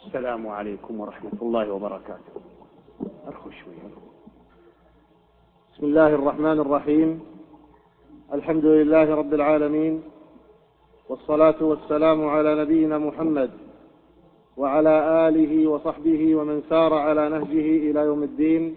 السلام عليكم ورحمة الله وبركاته. أرخوا شوية. بسم الله الرحمن الرحيم. الحمد لله رب العالمين، والصلاة والسلام على نبينا محمد وعلى آله وصحبه ومن سار على نهجه إلى يوم الدين.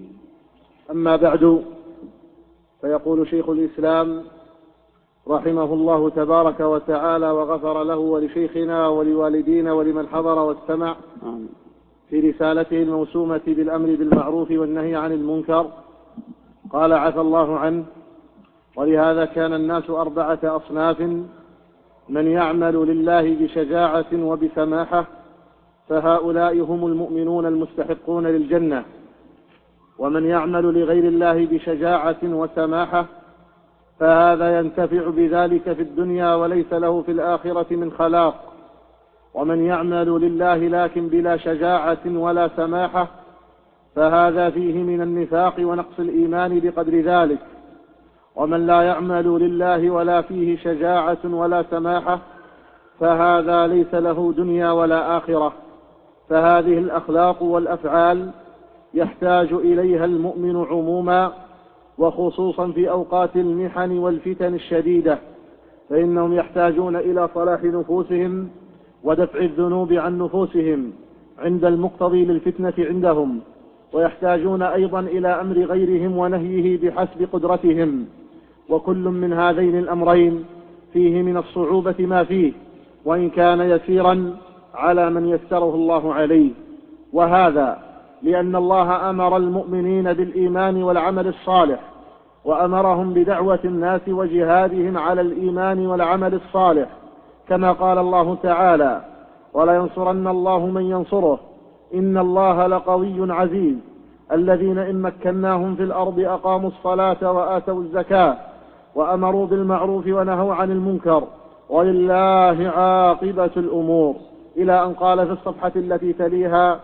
أما بعد، فيقول شيخ الإسلام رحمه الله تبارك وتعالى وغفر له ولشيخنا ولوالدينا ولمن حضر واستمع في رسالته الموسومة بالأمر بالمعروف والنهي عن المنكر، قال عفى الله عنه: ولهذا كان الناس 4 أصناف: من يعمل لله بشجاعة وبسماحة فهؤلاء هم المؤمنون المستحقون للجنة، ومن يعمل لغير الله بشجاعة وسماحة فهذا ينتفع بذلك في الدنيا وليس له في الآخرة من خلاق، ومن يعمل لله لكن بلا شجاعة ولا سماحة فهذا فيه من النفاق ونقص الإيمان بقدر ذلك، ومن لا يعمل لله ولا فيه شجاعة ولا سماحة فهذا ليس له دنيا ولا آخرة. فهذه الأخلاق والأفعال يحتاج إليها المؤمن عموما، وخصوصا في أوقات المحن والفتن الشديدة، فإنهم يحتاجون إلى صلاح نفوسهم ودفع الذنوب عن نفوسهم عند المقتضي للفتنة عندهم، ويحتاجون أيضا إلى أمر غيرهم ونهيه بحسب قدرتهم، وكل من هذين الأمرين فيه من الصعوبة ما فيه، وإن كان يسيرا على من يسره الله عليه. وهذا لأن الله أمر المؤمنين بالإيمان والعمل الصالح، وأمرهم بدعوة الناس وجهادهم على الإيمان والعمل الصالح، كما قال الله تعالى: ولينصرن الله من ينصره إن الله لقوي عزيز، الذين إن مكناهم في الأرض أقاموا الصلاة وآتوا الزكاة وأمروا بالمعروف ونهوا عن المنكر ولله عاقبة الأمور، إلى أن قال في الصفحة التي تليها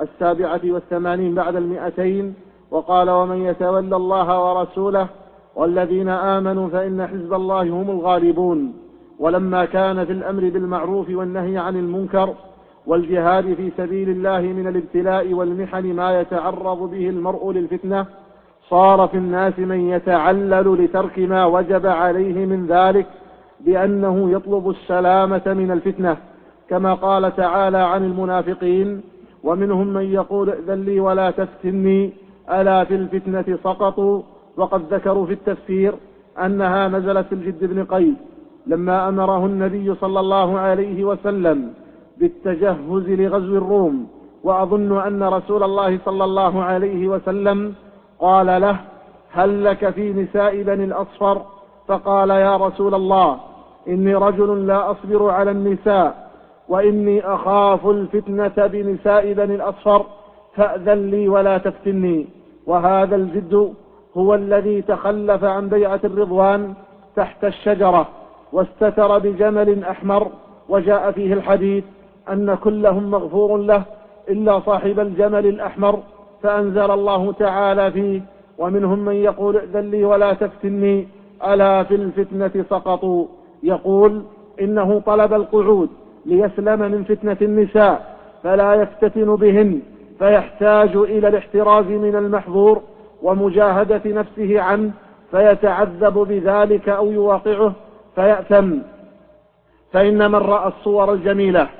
87 بعد 200: وقال: ومن يتولى الله ورسوله والذين آمنوا فإن حزب الله هم الغالبون. ولما كان في الأمر بالمعروف والنهي عن المنكر والجهاد في سبيل الله من الابتلاء والمحن ما يتعرض به المرء للفتنة، صار في الناس من يتعلل لترك ما وجب عليه من ذلك بأنه يطلب السلامة من الفتنة، كما قال تعالى عن المنافقين: ومنهم من يقول ائذن لي ولا تفتني ألا في الفتنة سقطوا. وقد ذكروا في التفسير أنها نزلت في الجد بن قيس لما أمره النبي صلى الله عليه وسلم بالتجهز لغزو الروم، وأظن أن رسول الله صلى الله عليه وسلم قال له: هل لك في نساء بني الأصفر؟ فقال: يا رسول الله إني رجل لا أصبر على النساء، وإني أخاف الفتنة بنساء بني الأصفر، فأذن لي ولا تفتني. وهذا الجد هو الذي تخلف عن بيعة الرضوان تحت الشجرة واستتر بجمل أحمر، وجاء فيه الحديث أن كلهم مغفور له إلا صاحب الجمل الأحمر، فأنزل الله تعالى فيه: ومنهم من يقول ائذن لي ولا تفتني ألا في الفتنة سقطوا. يقول إنه طلب القعود ليسلم من فتنة النساء فلا يفتتن بهن، فيحتاج إلى الاحتراز من المحظور ومجاهدة نفسه عنه، فيتعذب بذلك أو يواقعه فيأثم. فإن من رأى الصور الجميلة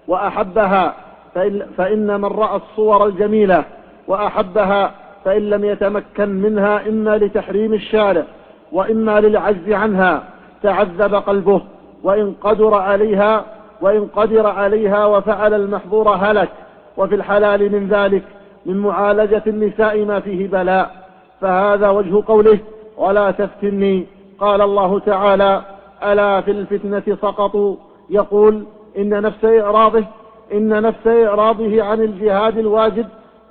وأحبها فإن لم يتمكن منها إما لتحريم الشارع وإما للعجز عنها تعذب قلبه، وإن قدر عليها وفعل المحظور هلك. وفي الحلال من ذلك من معالجة النساء ما فيه بلاء، فهذا وجه قوله: ولا تفتني. قال الله تعالى: ألا في الفتنة سقطوا. يقول إن نفس إعراضه عن الجهاد الواجب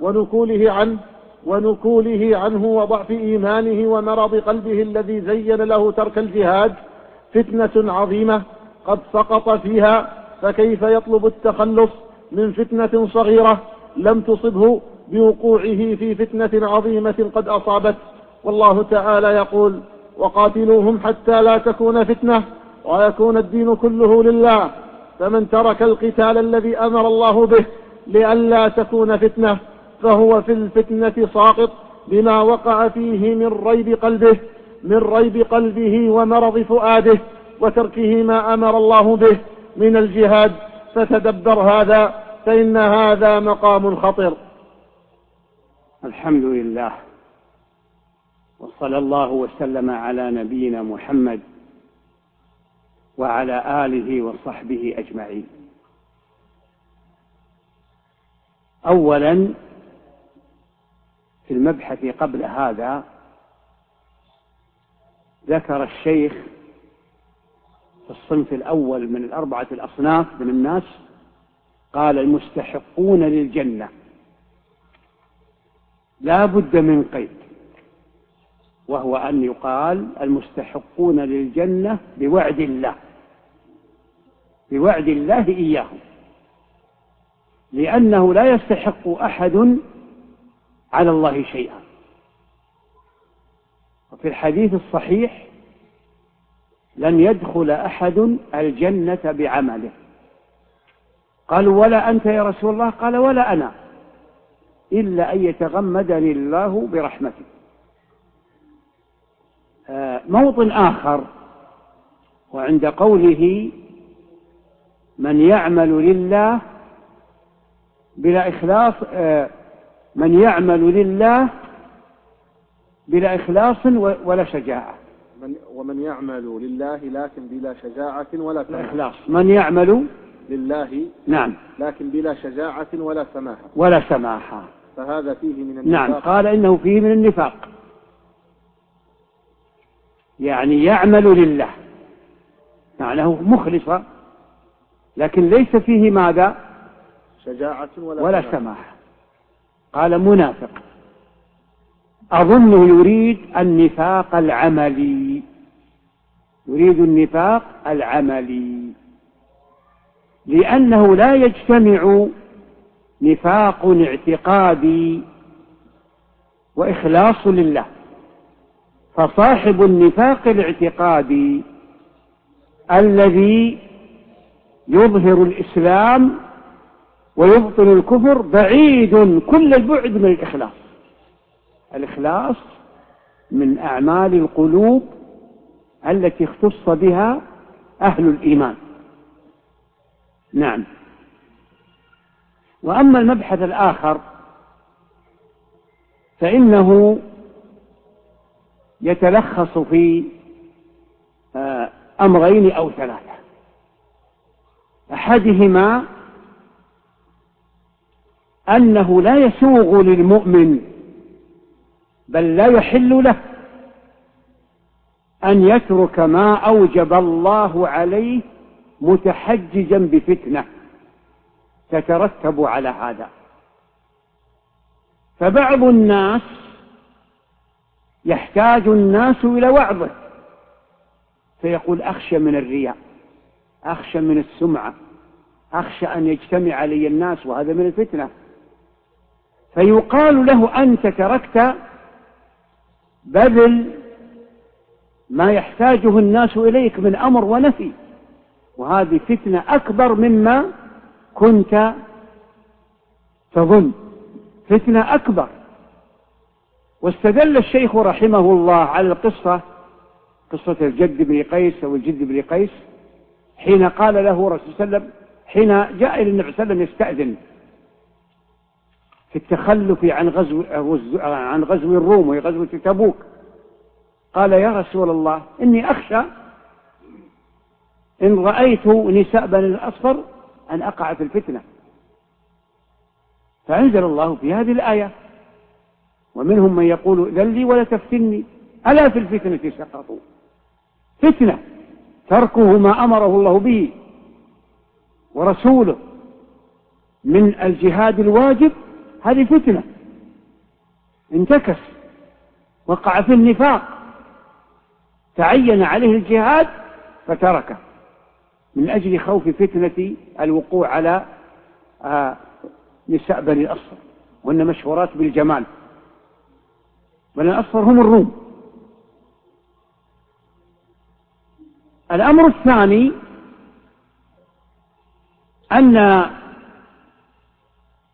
ونكوله عنه وضعف إيمانه ومرض قلبه الذي زين له ترك الجهاد فتنة عظيمة قد سقط فيها، فكيف يطلب التخلص من فتنة صغيرة لم تصبه بوقوعه في فتنة عظيمة قد أصابت؟ والله تعالى يقول: وقاتلوهم حتى لا تكون فتنة ويكون الدين كله لله، فمن ترك القتال الذي أمر الله به لئلا تكون فتنة، فهو في الفتنة ساقط بما وقع فيه من ريب قلبه ومرض فؤاده وتركه ما أمر الله به من الجهاد. فتدبر هذا، فإن هذا مقام خطر. الحمد لله، وصلى الله وسلم على نبينا محمد وعلى آله وصحبه أجمعين. أولا في المبحث قبل هذا ذكر الشيخ في الصنف الأول من الأربعة الأصناف من الناس، قال المستحقون للجنة لا بد من قيد، وهو أن يقال المستحقون للجنة بوعد الله إياهم، لأنه لا يستحق أحد على الله شيئا. وفي الحديث الصحيح لن يدخل أحد الجنة بعمله. قالوا ولا أنت يا رسول الله؟ قال ولا أنا، إلا أن يتغمدني الله برحمته. موطن آخر وعند قوله من يعمل لله بلا إخلاص، من يعمل لله بلا إخلاص ولا شجاعة، ومن يعمل لله لكن بلا شجاعة ولا إخلاص، من يعمل لله نعم لكن بلا شجاعة ولا سماحة، فهذا فيه من النفاق. نعم، قال إنه فيه من النفاق، يعني يعمل لله معناه مخلصا، لكن ليس فيه ماذا؟ شجاعة ولا سماحة. قال منافق. أظنه يريد النفاق العملي، لأنه لا يجتمع نفاق اعتقادي وإخلاص لله. فصاحب النفاق الاعتقادي الذي يظهر الإسلام ويبطن الكفر بعيد كل البعد من الإخلاص. الإخلاص من أعمال القلوب التي اختص بها أهل الإيمان. نعم. وأما المبحث الآخر فإنه يتلخص في أمرين أو ثلاثة. أحدهما أنه لا يسوغ للمؤمن بل لا يحل له أن يترك ما أوجب الله عليه متحججا بفتنة تترتب على هذا. فبعض الناس يحتاج الناس إلى وعظه، فيقول أخشى من الرياء، أخشى من السمعة، أخشى أن يجتمع علي الناس، وهذا من الفتنة. فيقال له أنت تركت بذل ما يحتاجه الناس إليك من أمر ونفي، وهذه فتنة أكبر مما كنت تظن، فتنة أكبر. واستدل الشيخ رحمه الله على قصة الجد بن قيس أو الجد بن قيس، حين قال له رسول الله صلى الله عليه وسلم، حين جاء إلى النبي صلى الله عليه وسلم يستأذن في التخلف عن غزو الروم وهي غزوة تبوك، قال يا رسول الله إني أخشى إن رأيت نساء بني الأصفر أن أقع في الفتنة. فأنزل الله في هذه الآية ومنهم من يقول ائذن لي ولا تفتني ألا في الفتنة سقطوا. فتنة تركه ما أمره الله به ورسوله من الجهاد الواجب، هذه فتنة، انتكس، وقع في النفاق، تعين عليه الجهاد فتركه من أجل خوف فتنة الوقوع على نساء بني الأصفر، وأن مشهورات بالجمال. بني الأصفر هم الروم. الأمر الثاني أن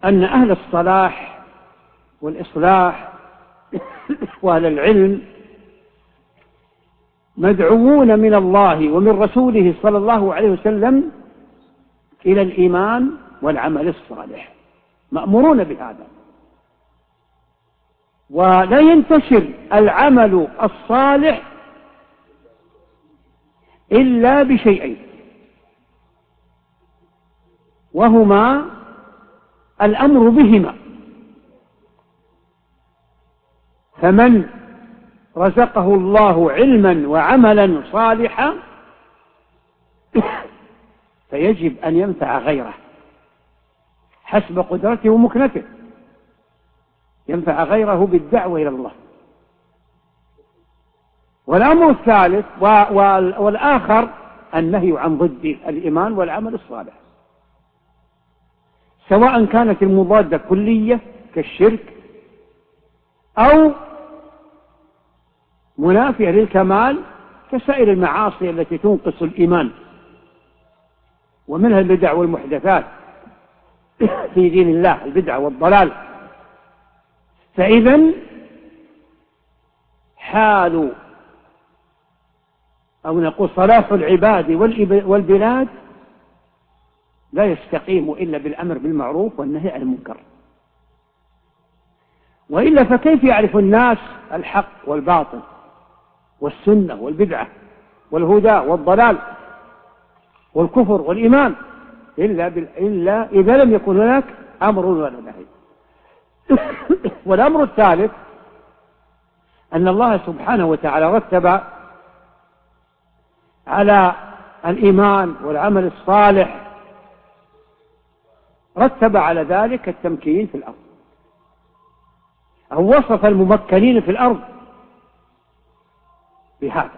أن أهل الصلاح والإصلاح وأهل العلم مدعوون من الله ومن رسوله صلى الله عليه وسلم إلى الإيمان والعمل الصالح، مأمورون بهذا. ولا ينتشر العمل الصالح إلا بشيئين، وهما الأمر بهما. فمن رزقه الله علما وعملا صالحا فيجب أن ينفع غيره حسب قدرته ومكنته، ينفع غيره بالدعوة إلى الله. والأمر الثالث والآخر النهي عن ضد الإيمان والعمل الصالح، سواء كانت المضادة كلية كالشرك أو منافية للكمال كسائر المعاصي التي تنقص الإيمان، ومنها البدع والمحدثات في دين الله، البدع والضلال. فإذن حال أو نقول صلاح العباد والبلاد لا يستقيم إلا بالأمر بالمعروف والنهي عن المنكر، وإلا فكيف يعرف الناس الحق والباطل والسنة والبدعة والهدى والضلال والكفر والإيمان إلا إذا لم يكن هناك أمر ولا نهي. والأمر الثالث أن الله سبحانه وتعالى رتب على الإيمان والعمل الصالح، رتب على ذلك التمكين في الأرض، أو وصف الممكنين في الأرض بهذا: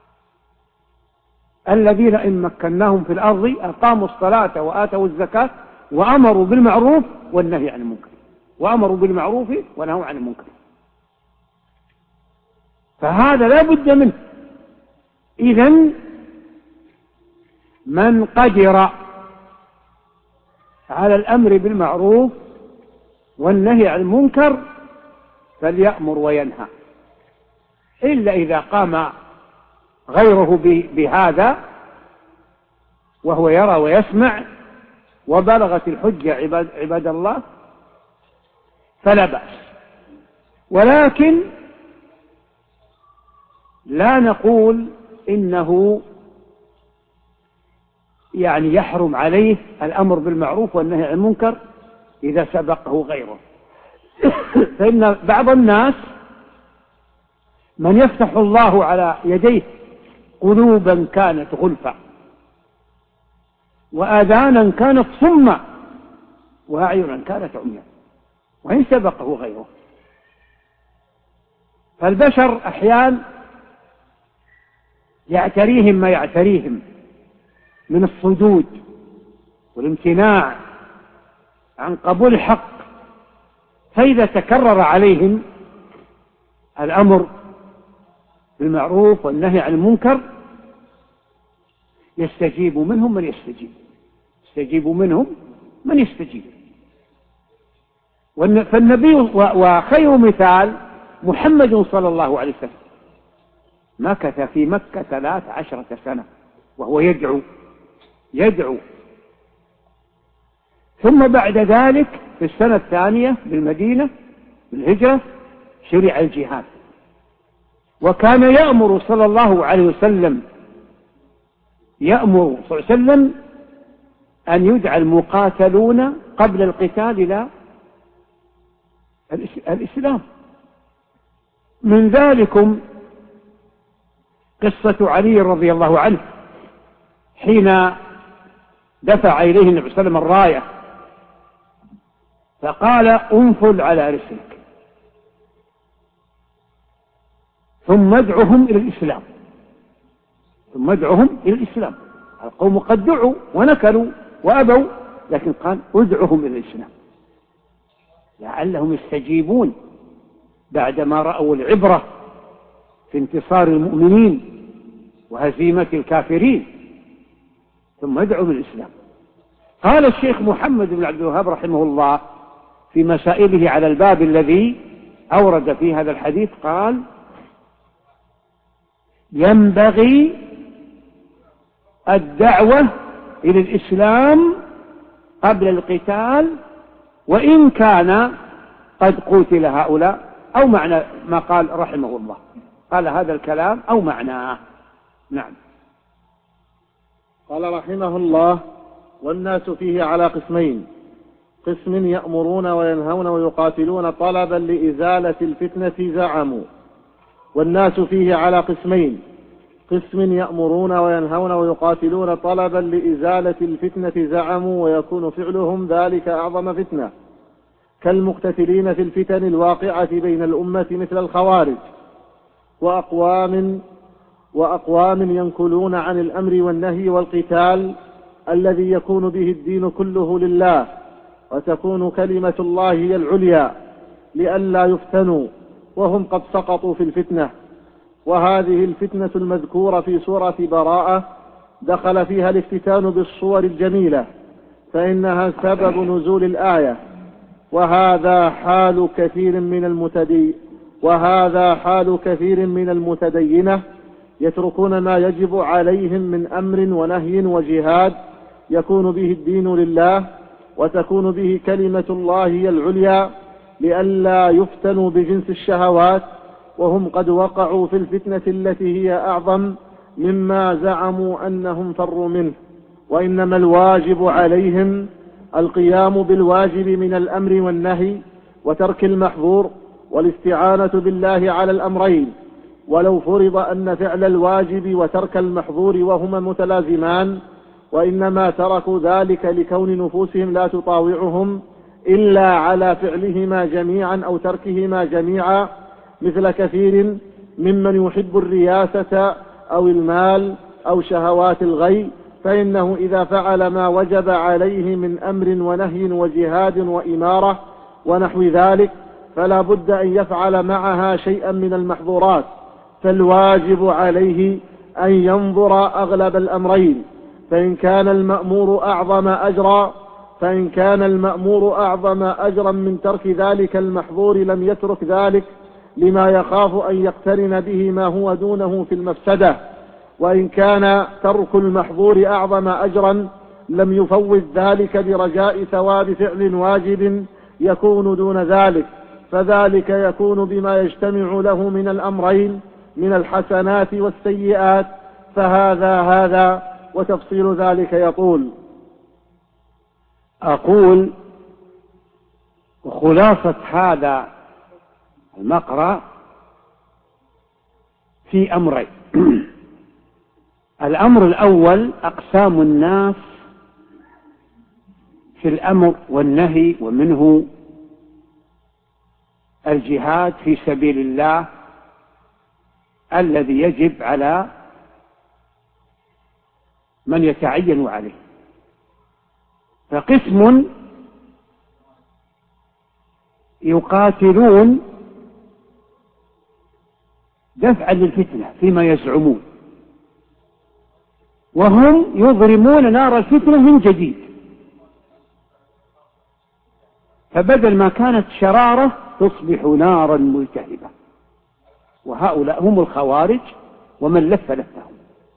الذين إن مكناهم في الأرض أقاموا الصلاة وآتوا الزكاة وأمروا بالمعروف والنهي عن المنكر، وأمروا بالمعروف ونهوا عن المنكر. فهذا لا بد منه. إذن من قدر على الأمر بالمعروف والنهي عن المنكر فليأمر وينهى، إلا إذا قام غيره بهذا وهو يرى ويسمع وبلغت الحجة عباد الله فلا بأس. ولكن لا نقول إنه يعني يحرم عليه الأمر بالمعروف والنهي عن المنكر إذا سبقه غيره. فإن بعض الناس من يفتح الله على يديه قلوبا كانت غلفا وآذانا كانت صما وأعينا كانت عميا وإن سبقه غيره. فالبشر أحيانا يعتريهم ما يعتريهم من الصدود والامتناع عن قبول الحق، فإذا تكرر عليهم الأمر بالمعروف والنهي عن المنكر يستجيب منهم من يستجيب، يستجيب منهم من يستجيب. فالنبي وخير مثال محمد صلى الله عليه وسلم مكث في مكة 13 سنة وهو يدعو، ثم بعد ذلك في السنة الثانية بالمدينة بالهجرة شرع الجهاد، وكان يأمر صلى الله عليه وسلم أن يدعى المقاتلون قبل القتال إلى الإسلام. من ذلكم قصة علي رضي الله عنه حين دفع إليه النبي صلى الله عليه وسلم الراية فقال: انفل على رسلك ثم ادعهم إلى الإسلام. القوم قد دعوا ونكلوا وأبوا، لكن قال: ادعهم إلى الإسلام لعلهم يستجيبون بعدما رأوا العبرة في انتصار المؤمنين وهزيمة الكافرين، ثم ادعوا بالإسلام. قال الشيخ محمد بن عبد الوهاب رحمه الله: في مسائله على الباب الذي أورد في هذا الحديث قال: ينبغي الدعوة إلى الإسلام قبل القتال وإن كان قد قتل هؤلاء، أو معنى ما قال رحمه الله، قال هذا الكلام أو معناه. نعم. قال رحمه الله: والناس فيه على قسمين: قسم يأمرون وينهون ويقاتلون طلبا لإزالة الفتنة زعموا. والناس فيه على قسمين: قسم يأمرون وينهون ويقاتلون طلبا لإزالة الفتنة زعموا، ويكون فعلهم ذلك أعظم فتنة، كالمقتتلين في الفتن الواقعة بين الأمة مثل الخوارج، وأقوام ينكلون عن الأمر والنهي والقتال الذي يكون به الدين كله لله، وتكون كلمة الله هي العليا لئلا يفتنوا، وهم قد سقطوا في الفتنة. وهذه الفتنة المذكورة في سورة براءة دخل فيها الافتتان بالصور الجميلة، فإنها سبب نزول الآية. وهذا حال كثير من المتدينة يتركون ما يجب عليهم من أمر ونهي وجهاد يكون به الدين لله، وتكون به كلمة الله هي العليا لئلا يفتنوا بجنس الشهوات، وهم قد وقعوا في الفتنة التي هي أعظم مما زعموا أنهم فروا منه. وإنما الواجب عليهم القيام بالواجب من الأمر والنهي وترك المحظور والاستعانة بالله على الأمرين. ولو فرض أن فعل الواجب وترك المحظور وهما متلازمان، وإنما تركوا ذلك لكون نفوسهم لا تطاوعهم إلا على فعلهما جميعا أو تركهما جميعا، مثل كثير ممن يحب الرياسة أو المال أو شهوات الغي، فإنه إذا فعل ما وجب عليه من أمر ونهي وجهاد وإمارة ونحو ذلك فلا بد أن يفعل معها شيئا من المحظورات، فالواجب عليه أن ينظر أغلب الأمرين، فإن كان المأمور أعظم أجرا من ترك ذلك المحظور لم يترك ذلك لما يخاف أن يقترن به ما هو دونه في المفسدة، وإن كان ترك المحظور أعظم أجرا لم يفوت ذلك برجاء ثواب فعل واجب يكون دون ذلك، فذلك يكون بما يجتمع له من الأمرين من الحسنات والسيئات، فهذا وتفصيل ذلك يطول. أقول خلاصة هذا المقرأ في أمرين. الأمر الأول: أقسام الناس في الأمر والنهي، ومنه الجهاد في سبيل الله الذي يجب على من يتعين عليه. فقسم يقاتلون دفعا للفتنة فيما يزعمون، وهم يضرمون نار الفتنة من جديد، فبدل ما كانت شرارة تصبح نارا ملتهبة، وهؤلاء هم الخوارج ومن لف لفهم،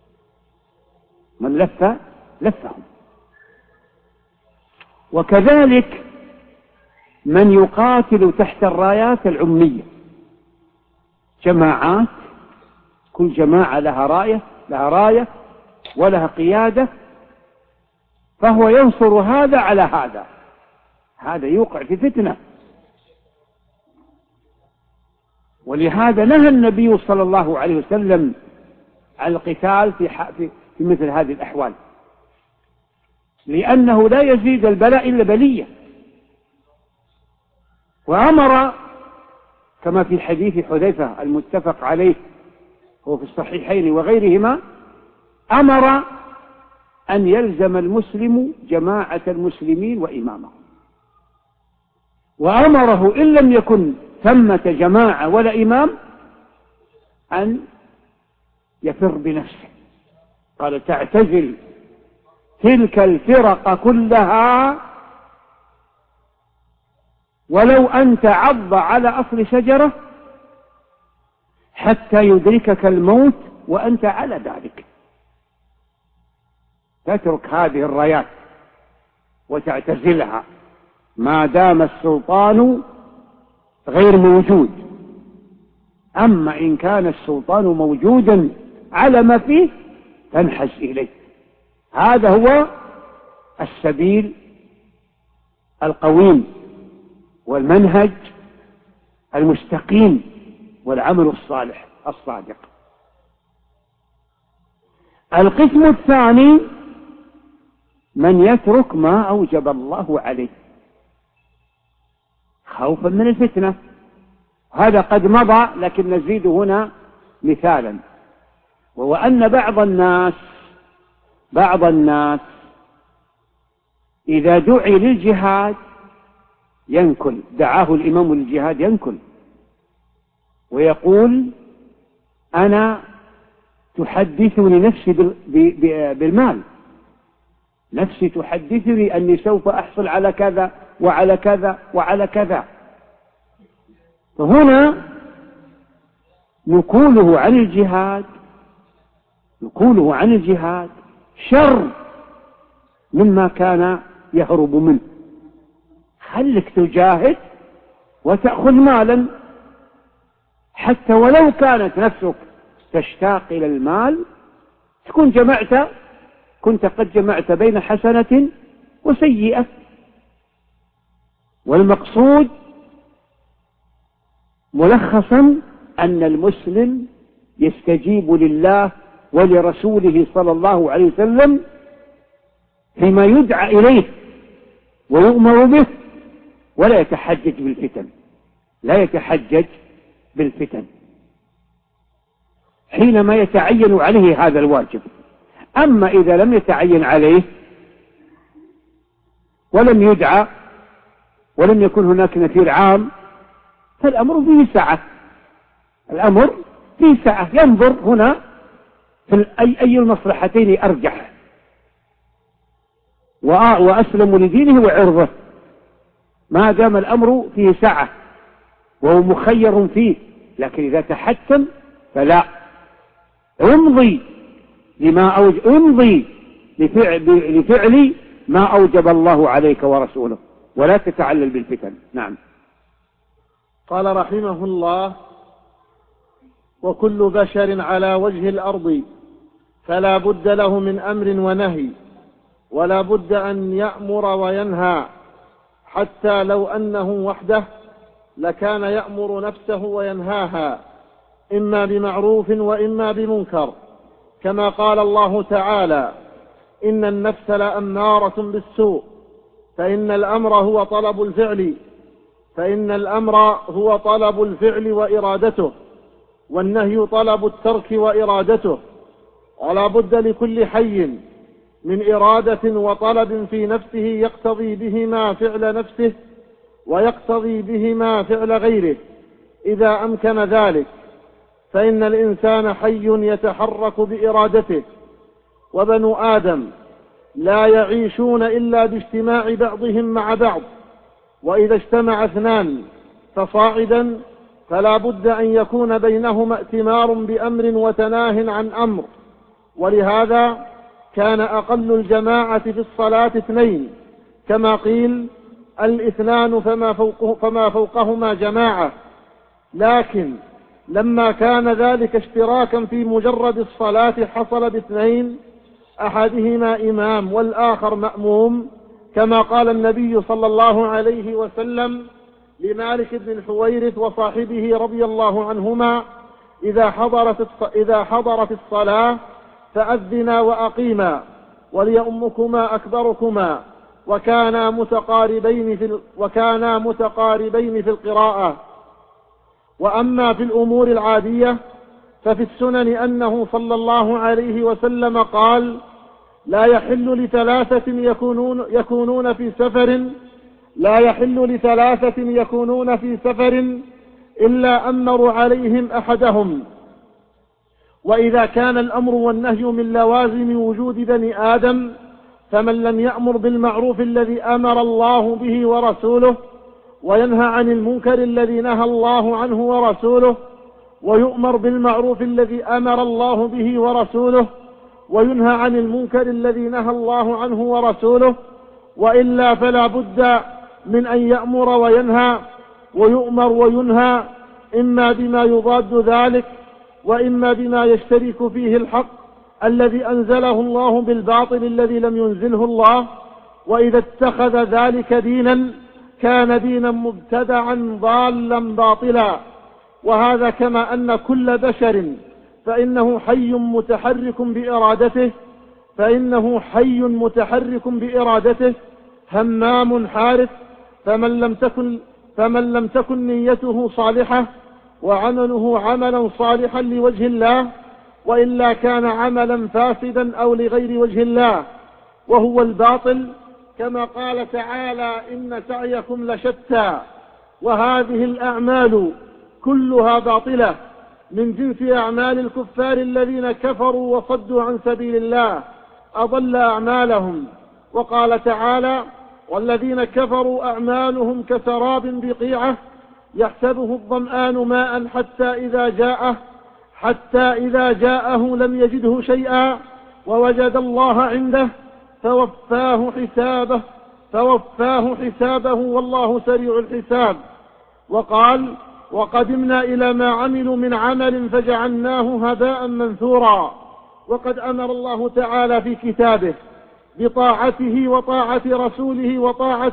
من لف لفهم. وكذلك من يقاتل تحت الرايات العمية، جماعات، كل جماعة لها راية ولها قيادة، فهو ينصر هذا على هذا يوقع في فتنة. ولهذا نهى النبي صلى الله عليه وسلم عن القتال في مثل هذه الأحوال، لأنه لا يزيد البلاء إلا بلية. وأمر كما في حديث حذيفة المتفق عليه هو في الصحيحين وغيرهما، أمر أن يلزم المسلم جماعة المسلمين وإمامهم، وأمره إن لم يكن ثمة جماعة ولا إمام أن يفر بنفسه. قال: تعتزل تلك الفرق كلها ولو أن تعض على أصل شجرة حتى يدركك الموت وأنت على ذلك. تترك هذه الرايات وتعتزلها ما دام السلطان غير موجود. أما إن كان السلطان موجودا على ما فيه تنحز إليه. هذا هو السبيل القويم والمنهج المستقيم والعمل الصالح الصادق. القسم الثاني من يترك ما أوجب الله عليه خوفا من الفتنة. هذا قد مضى لكن نزيد هنا مثالا، وهو أن بعض الناس إذا دعي للجهاد ينكل، دعاه الإمام للجهاد ينكل ويقول أنا تحدثني نفسي بالمال، نفسي تحدثني أني سوف أحصل على كذا وعلى كذا وعلى كذا. فهنا نقوله عن الجهاد شر مما كان يهرب منه. خلك تجاهد وتأخذ مالا حتى ولو كانت نفسك تشتاق إلى المال، كنت قد جمعت بين حسنة وسيئة. والمقصود ملخصا أن المسلم يستجيب لله ولرسوله صلى الله عليه وسلم فيما يدعى إليه ويؤمر به، ولا يتحجج بالفتن حينما يتعين عليه هذا الواجب. أما إذا لم يتعين عليه ولم يدعى ولم يكن هناك نفير عام فالأمر فيه سعة. ينظر هنا في أي المصلحتين أرجح وأسلم لدينه وعرضه، ما دام الأمر فيه سعة وهو مخير فيه. لكن إذا تحكم فلا، امضي لفعل ما أوجب الله عليك ورسوله، ولا تتعلل بالفتن. نعم. قال رحمه الله: وكل بشر على وجه الأرض فلا بد له من أمر ونهي، ولا بد أن يأمر وينهى، حتى لو أنه وحده لكان يأمر نفسه وينهاها، إما بمعروف وإما بمنكر، كما قال الله تعالى: إن النفس لأمارة بالسوء، فإن الأمر هو طلب الفعل وإرادته، والنهي طلب الترك وإرادته. ولا بد لكل حي من إرادة وطلب في نفسه يقتضي بهما فعل نفسه ويقتضي بهما فعل غيره إذا أمكن ذلك، فإن الإنسان حي يتحرك بإرادته، وبنو آدم لا يعيشون إلا باجتماع بعضهم مع بعض، وإذا اجتمع اثنان فصاعدا فلا بد أن يكون بينهما ائتمار بأمر وتناه عن أمر. ولهذا كان أقل الجماعة في الصلاة 2، كما قيل: الاثنان فما فوقهما جماعة. لكن لما كان ذلك اشتراكا في مجرد الصلاة حصل ب2، أحدهما إمام والآخر مأموم، كما قال النبي صلى الله عليه وسلم لمالك بن الحويرث وصاحبه رضي الله عنهما: إذا حضرت الصلاة فأذنا وأقيما وليؤمكما أكبركما، وكانا متقاربين في القراءة. وأما في الأمور العادية ففي السنن أنه صلى الله عليه وسلم قال: لا يحل لثلاثة يكونون في سفر إلا أمر عليهم أحدهم. وإذا كان الأمر والنهي من لوازم وجود بني آدم، فمن لم يأمر بالمعروف الذي أمر الله به ورسوله وينهى عن المنكر الذي نهى الله عنه ورسوله، ويؤمر بالمعروف الذي أمر الله به ورسوله، وينهى عن المنكر الذي نهى الله عنه ورسوله، وإلا فلا بد من أن يأمر وينهى، ويؤمر وينهى إما بما يضاد ذلك، وإما بما يشترك فيه الحق الذي أنزله الله بالباطل الذي لم ينزله الله. وإذا اتخذ ذلك دينا كان دينا مبتدعا ضالا باطلا. وهذا كما أن كل بشر فإنه حي متحرك بإرادته همام حارث، فمن لم تكن نيته صالحة وعمله عملا صالحا لوجه الله، وإلا كان عملا فاسدا أو لغير وجه الله وهو الباطل، كما قال تعالى: إن سعيكم لشتى. وهذه الأعمال كلها باطلة من جنس أعمال الكفار الذين كفروا وصدوا عن سبيل الله، أضل أعمالهم. وقال تعالى: والذين كفروا أعمالهم كسراب بقيعة يحسبه الظمآن ماء حتى إذا جاءه لم يجده شيئا ووجد الله عنده فوفاه حسابه والله سريع الحساب. وقال: وقدمنا إلى ما عملوا من عمل فجعلناه هباء منثورا. وقد أمر الله تعالى في كتابه بطاعته وطاعة رسوله وطاعة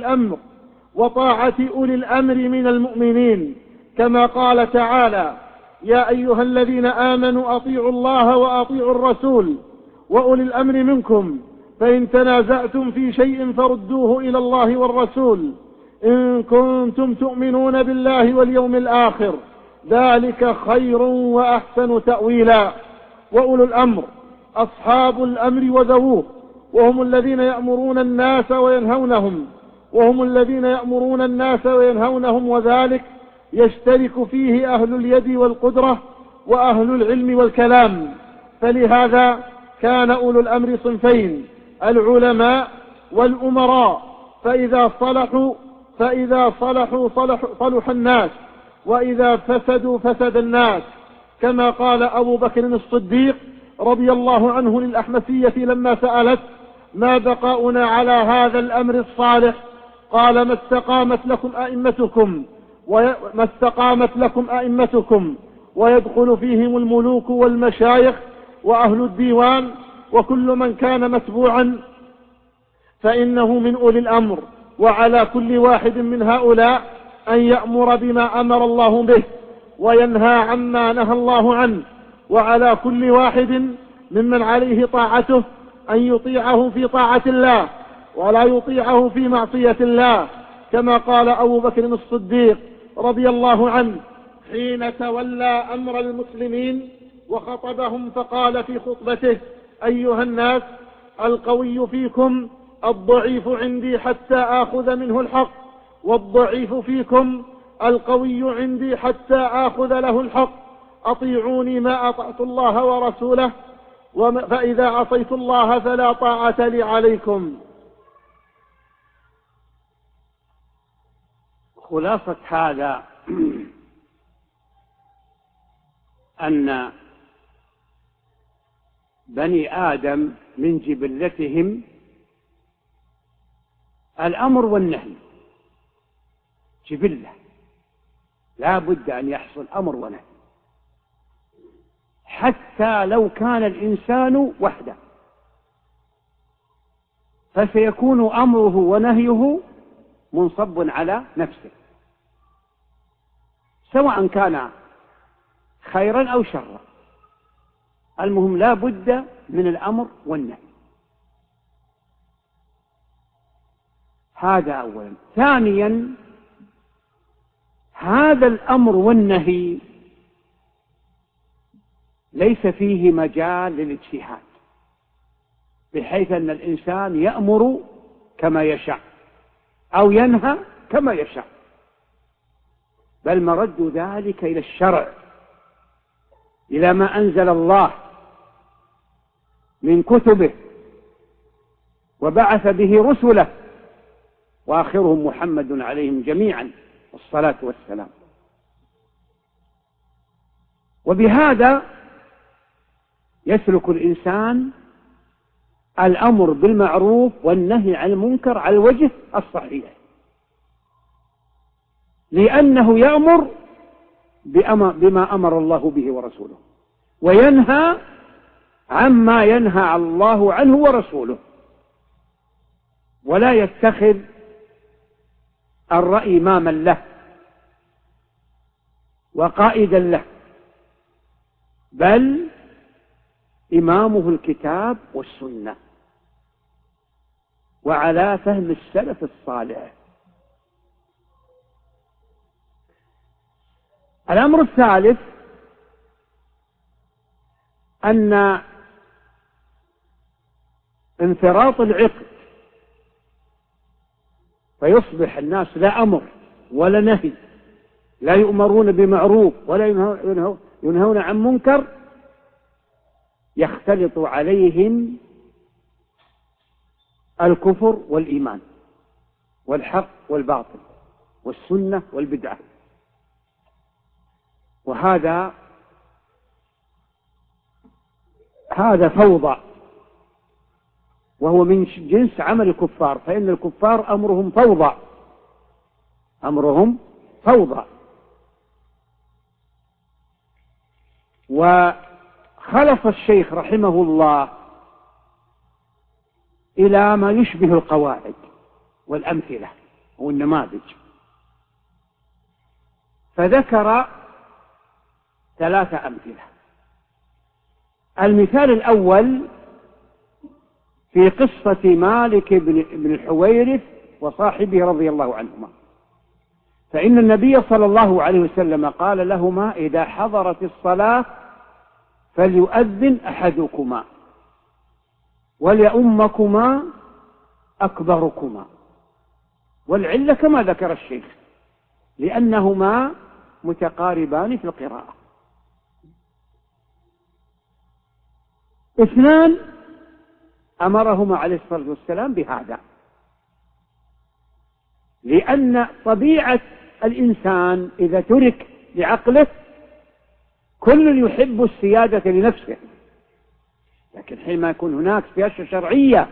أولي الأمر من المؤمنين، كما قال تعالى: يا أيها الذين آمنوا أطيعوا الله وأطيعوا الرسول وأولي الأمر منكم، فإن تنازعتم في شيء فردوه إلى الله والرسول إن كنتم تؤمنون بالله واليوم الآخر، ذلك خير وأحسن تأويلا. وأولو الأمر أصحاب الأمر وذووه، وهم الذين يأمرون الناس وينهونهم، وذلك يشترك فيه أهل اليد والقدرة وأهل العلم والكلام. فلهذا كان أولو الأمر صنفين: العلماء والأمراء، فإذا صلحوا صلح الناس، وإذا فسدوا فسد الناس. كما قال أبو بكر الصديق رضي الله عنه للأحمسية لما سألت: ما بقاؤنا على هذا الأمر الصالح؟ قال: ما استقامت لكم أئمتكم ويدخل فيهم الملوك والمشايخ وأهل الديوان، وكل من كان متبوعا فإنه من أولي الأمر. وعلى كل واحد من هؤلاء أن يأمر بما أمر الله به وينهى عما نهى الله عنه، وعلى كل واحد ممن عليه طاعته أن يطيعه في طاعة الله ولا يطيعه في معصية الله، كما قال أبو بكر الصديق رضي الله عنه حين تولى أمر المسلمين وخطبهم، فقال في خطبته: أيها الناس، القوي فيكم الضعيف عندي حتى آخذ منه الحق، والضعيف فيكم القوي عندي حتى آخذ له الحق. أطيعوني ما أطعت الله ورسوله، فإذا عصيت الله فلا طاعة لي عليكم. خلاصة هذا أن بني آدم من جبلتهم الأمر والنهي، جبلة لا بد أن يحصل أمر ونهي، حتى لو كان الإنسان وحده فسيكون أمره ونهيه منصب على نفسه، سواء كان خيرا أو شرا، المهم لا بد من الأمر والنهي. هذا أولا. ثانيا، هذا الأمر والنهي ليس فيه مجال للاجتهاد، بحيث أن الإنسان يأمر كما يشاء أو ينهى كما يشاء، بل مرد ذلك إلى الشرع، إلى ما أنزل الله من كتبه وبعث به رسله، وآخرهم محمد عليهم جميعا والصلاة والسلام. وبهذا يسلك الإنسان الأمر بالمعروف والنهي عن المنكر على الوجه الصحيح، لأنه يأمر بما أمر الله به ورسوله، وينهى عما ينهى الله عنه ورسوله، ولا يتخذ الرأي إماما له وقائدا له، بل إمامه الكتاب والسنة وعلى فهم السلف الصالح. الأمر الثالث أن انفراط العقد، فيصبح الناس لا أمر ولا نهي، لا يؤمرون بمعروف ولا ينهون عن منكر، يختلط عليهم الكفر والإيمان والحق والباطل والسنة والبدعة، وهذا فوضى، وهو من جنس عمل الكفار، فإن الكفار أمرهم فوضى. وخلص الشيخ رحمه الله إلى ما يشبه القواعد والأمثلة والنماذج، فذكر 3 أمثلة. المثال الأول في قصة مالك بن الحويرث وصاحبه رضي الله عنهما، فإن النبي صلى الله عليه وسلم قال لهما: إذا حضرت الصلاة فليؤذن أحدكما وليؤمكما أكبركما. والعلة كما ذكر الشيخ، لأنهما متقاربان في القراءة. 2 أمرهما عليه الصلاة والسلام بهذا، لأن طبيعة الإنسان إذا ترك لعقله كل يحب السيادة لنفسه، لكن حينما يكون هناك سياسة شرعية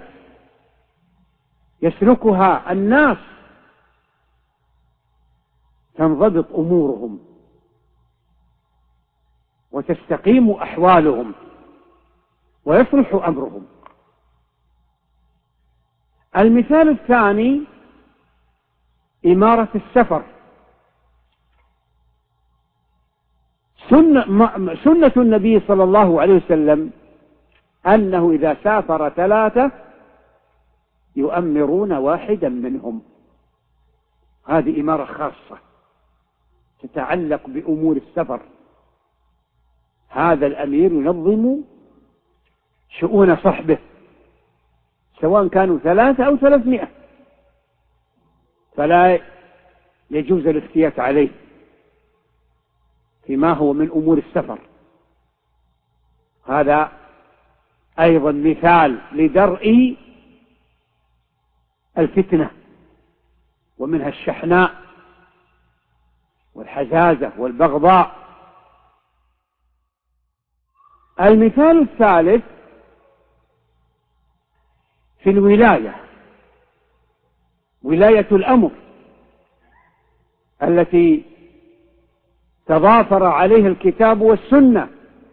يسلكها الناس تنضبط أمورهم وتستقيم أحوالهم ويصلح أمرهم. المثال الثاني إمارة السفر. سنة النبي صلى الله عليه وسلم أنه إذا سافر 3 يؤمرون واحدا منهم. هذه إمارة خاصة تتعلق بأمور السفر. هذا الأمير ينظم شؤون صحبه سواء كانوا 3 أو 300، فلا يجوز الافتيات عليه فيما هو من أمور السفر. هذا أيضا مثال لدرء الفتنة، ومنها الشحناء والحزازة والبغضاء. المثال الثالث في الولاية، ولاية الأمر التي تضافر عليها الكتاب والسنة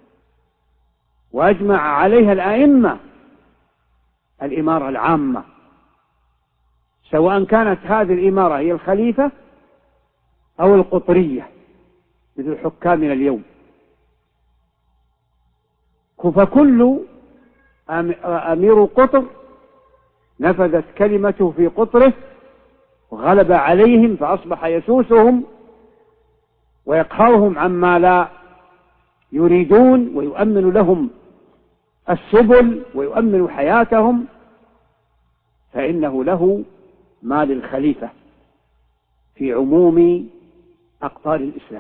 وأجمع عليها الأئمة، الإمارة العامة، سواء كانت هذه الإمارة هي الخليفة أو القطرية مثل حكامنا اليوم. فكل أمير قطر نفذت كلمته في قطره وغلب عليهم، فأصبح يسوسهم ويقهرهم عما لا يريدون، ويؤمن لهم السبل ويؤمن حياتهم، فإنه له ما للخليفة في عموم أقطار الإسلام،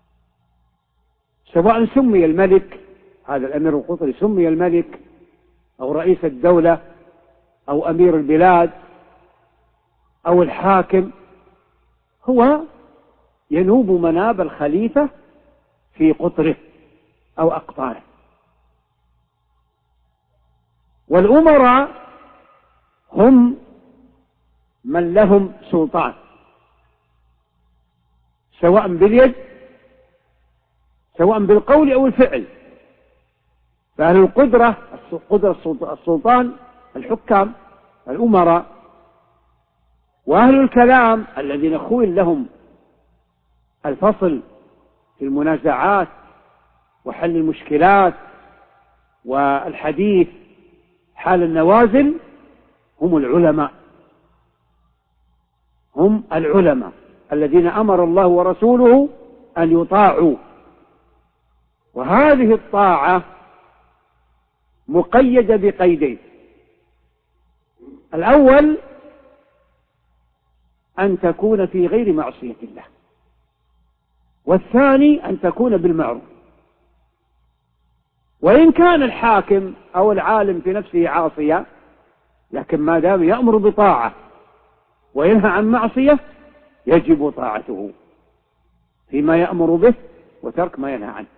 سواء سمي الملك، هذا الأمير القطري سمي الملك أو رئيس الدولة أو أمير البلاد أو الحاكم هو ينوب مناب الخليفة في قطره أو أقطاره. والأمراء هم من لهم سلطان سواء باليد سواء بالقول أو الفعل. فأهل القدرة السلطان الحكام الأمراء، وأهل الكلام الذين خويل لهم الفصل في المنازعات وحل المشكلات والحديث حال النوازل هم العلماء. هم العلماء الذين أمر الله ورسوله أن يطاعوا. وهذه الطاعة مقيدة بقيدين: الأول أن تكون في غير معصية الله، والثاني أن تكون بالمعروف. وإن كان الحاكم أو العالم في نفسه عاصيا، لكن ما دام يأمر بطاعة وينهى عن معصية يجب طاعته فيما يأمر به وترك ما ينهى عنه.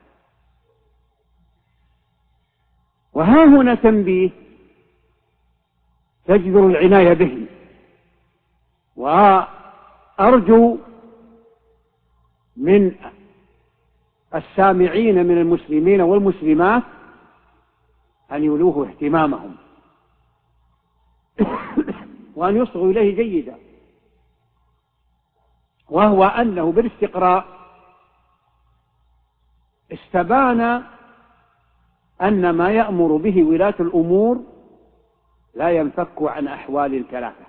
وها هنا تنبيه تجدر العناية به، وأرجو من السامعين من المسلمين والمسلمات أن يولوه اهتمامهم وأن يصغوا إليه جيدا، وهو أنه بالاستقراء استبان أن ما يأمر به ولاة الأمور لا ينفك عن أحوال ثلاثة: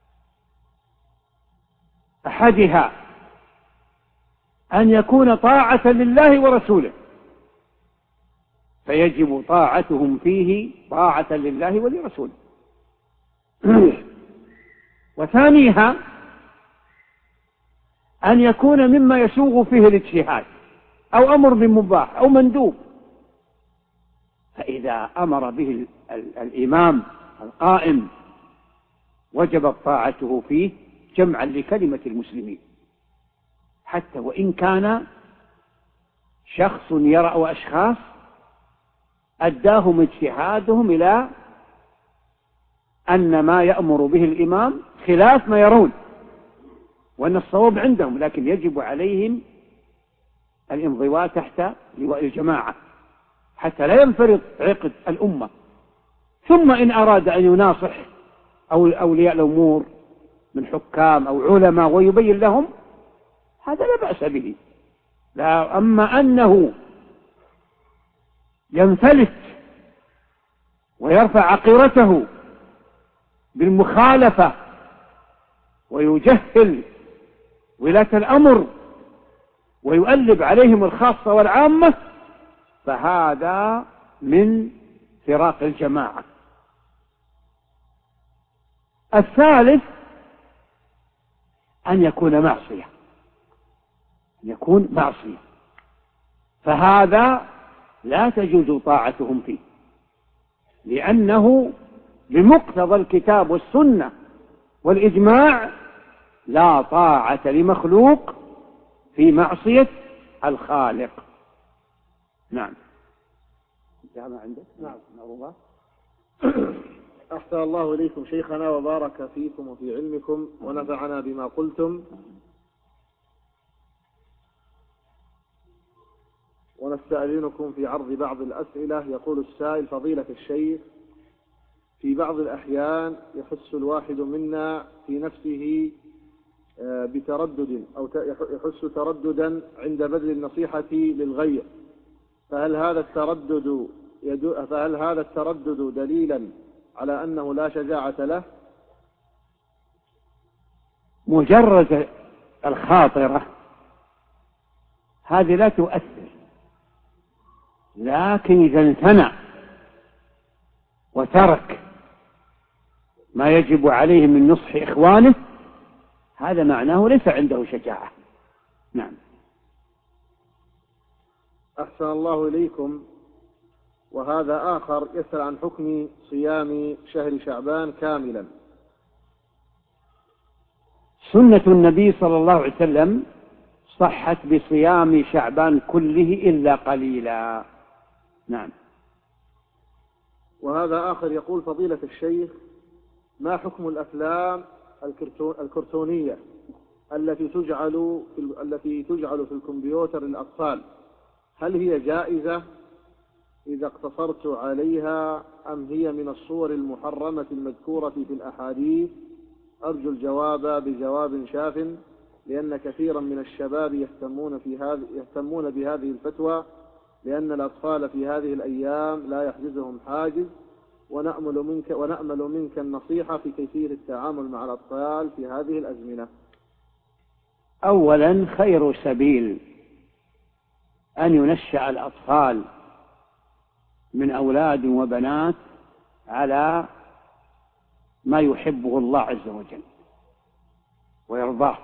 أحدها أن يكون طاعة لله ورسوله فيجب طاعتهم فيه طاعة لله ولرسوله، وثانيها أن يكون مما يسوغ فيه الاجتهاد أو أمر بمباح أو مندوب، فإذا أمر به الإمام القائم وجبت طاعته فيه جمعا لكلمة المسلمين، حتى وإن كان شخص يرى أو أشخاص أداهم اجتهادهم إلى أن ما يأمر به الإمام خلاف ما يرون وأن الصواب عندهم، لكن يجب عليهم الانضواء تحت لواء الجماعة حتى لا ينفرط عقد الأمة. ثم إن أراد أن يناصح أو أولياء الأمور من حكام أو علماء ويبين لهم، هذا لا بأس به. لا، أما أنه ينفلت ويرفع عقيرته بالمخالفة ويجهل ولاة الأمر ويؤلب عليهم الخاصة والعامة، فهذا من فراق الجماعة. الثالث أن يكون معصية، فهذا لا تجوز طاعتهم فيه، لأنه بمقتضى الكتاب والسنة والإجماع لا طاعة لمخلوق في معصية الخالق. نعم. ما عندك؟ نعم. أحسن الله إليكم شيخنا وبارك فيكم وفي علمكم ونفعنا بما قلتم، ونستأذنكم في عرض بعض الأسئلة. يقول السائل: فضيلة الشيخ، في بعض الأحيان يحس الواحد منا في نفسه بتردد أو يحس ترددا عند بذل النصيحة للغير، فهل هذا التردد دليلا على أنه لا شجاعة له؟ مجرد الخاطرة هذه لا تؤثر، لكن إذا انثنى وترك ما يجب عليه من نصح إخوانه هذا معناه ليس عنده شجاعة. نعم. أحسن الله إليكم. وهذا آخر يسأل عن حكم صيام شهر شعبان كاملا. سنة النبي صلى الله عليه وسلم صحت بصيام شعبان كله إلا قليلا. نعم. وهذا آخر يقول: فضيلة الشيخ، ما حكم الأفلام الكرتونية التي تجعل في الكمبيوتر للأطفال؟ هل هي جائزة إذا اقتصرت عليها، أم هي من الصور المحرمة المذكورة في الأحاديث؟ أرجو الجواب بجواب شاف، لأن كثيرا من الشباب يهتمون بهذه الفتوى، لأن الأطفال في هذه الأيام لا يحجزهم حاجز، ونأمل منك النصيحة في كيفية التعامل مع الأطفال في هذه الأزمنة. أولا، خير سبيل أن ينشأ الأطفال من أولاد وبنات على ما يحبه الله عز وجل ويرضاه.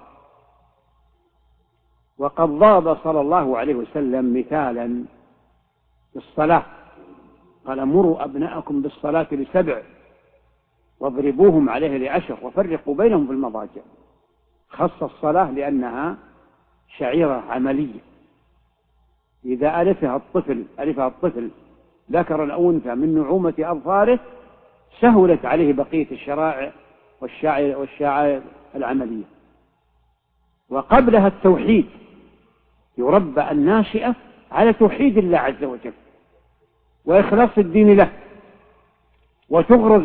وقد ضرب صلى الله عليه وسلم مثالا بالصلاة، قال: مروا أبناءكم بالصلاة ل7 واضربوهم عليه ل10 وفرقوا بينهم في المضاجع. خص الصلاة لأنها شعيرة عملية، إذا ألفها الطفل ذكر أو أنثى من نعومة أظفاره سهلت عليه بقية الشرائع والشعائر العملية. وقبلها التوحيد، يربى الناشئة على توحيد الله عز وجل وإخلاص الدين له، وتغرز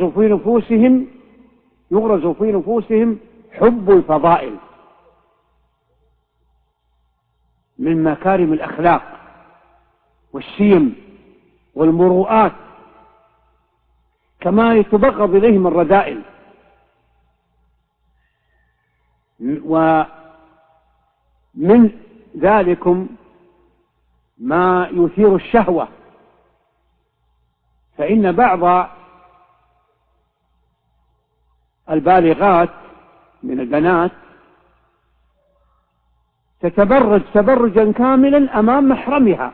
في نفوسهم حب الفضائل من مكارم الأخلاق والشيم والمروءات، كما يتبغض إليهم الرذائل. ومن ذلكم ما يثير الشهوة، فإن بعض البالغات من البنات تتبرج تبرجا كاملا أمام محرمها،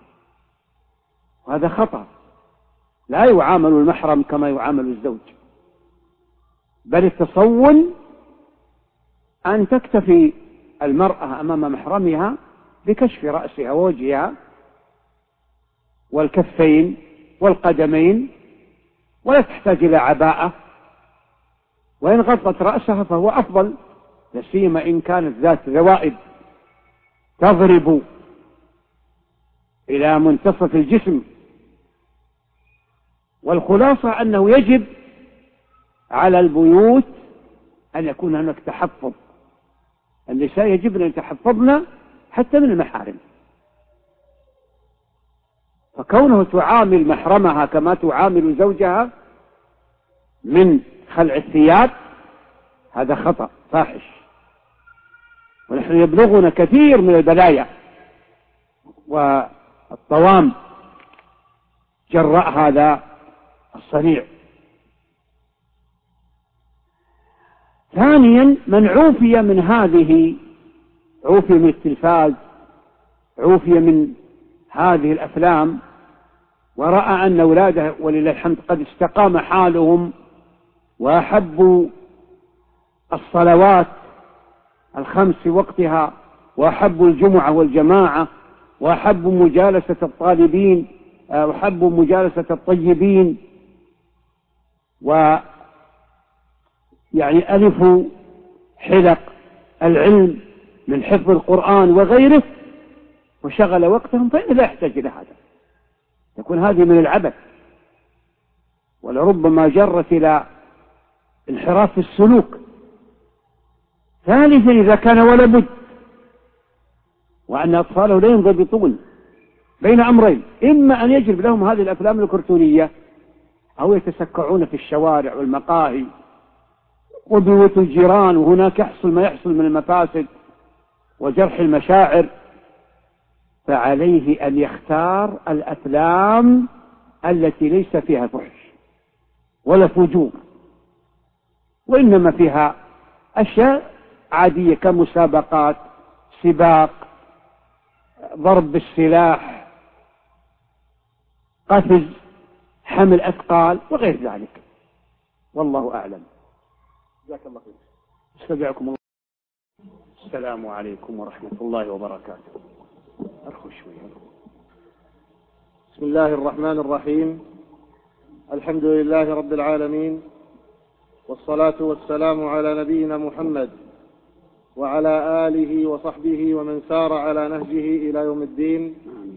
وهذا خطأ. لا يعامل المحرم كما يعامل الزوج، بل التصون أن تكتفي المرأة أمام محرمها بكشف رأسها ووجهها والكفين والقدمين، ولا تحتاج إلى عباءة، وإن غطت رأسها فهو أفضل، لا سيما إن كانت ذات ذوائب تضرب إلى منتصف الجسم. والخلاصة أنه يجب على البيوت أن يكون هناك تحفظ، النساء يجب أن يتحفظن حتى من المحارم، فكونه تعامل محرمها كما تعامل زوجها من خلع الثياب هذا خطأ فاحش، ونحن يبلغنا كثير من البلايا والطوام جراء هذا الصنيع. ثانيا، من عوفي من عوفي من التلفاز، عوفي من هذه الأفلام، ورأى أن أولاده ولله الحمد قد استقام حالهم وأحبوا الصلوات ال5 وقتها، وأحبوا الجمعة والجماعة، وأحبوا مجالسة الطالبين، وأحبوا مجالسة الطيبين، ألفوا حلق العلم من حفظ القرآن وغيره وشغل وقتهم، فإنه لا يحتاج إلى هذا، تكون هذه من العبث، ولربما جرت إلى انحراف في السلوك. ثالثا، إذا كان ولا بد وأن أطفاله لا ينضبطون بين أمرين: إما أن يجلب لهم هذه الأفلام الكرتونية، أو يتسكعون في الشوارع والمقاهي وبيوت الجيران، وهناك يحصل ما يحصل من المفاسد وجرح المشاعر. فعليه أن يختار الأفلام التي ليس فيها فحش ولا فجور، وإنما فيها أشياء عادية كمسابقات، سباق، ضرب بالسلاح، قفز، حمل أثقال وغير ذلك. والله أعلم. جزاك الله خير. استودعكم الله. السلام عليكم ورحمة الله وبركاته. بسم الله الرحمن الرحيم. الحمد لله رب العالمين، والصلاة والسلام على نبينا محمد وعلى آله وصحبه ومن سار على نهجه إلى يوم الدين.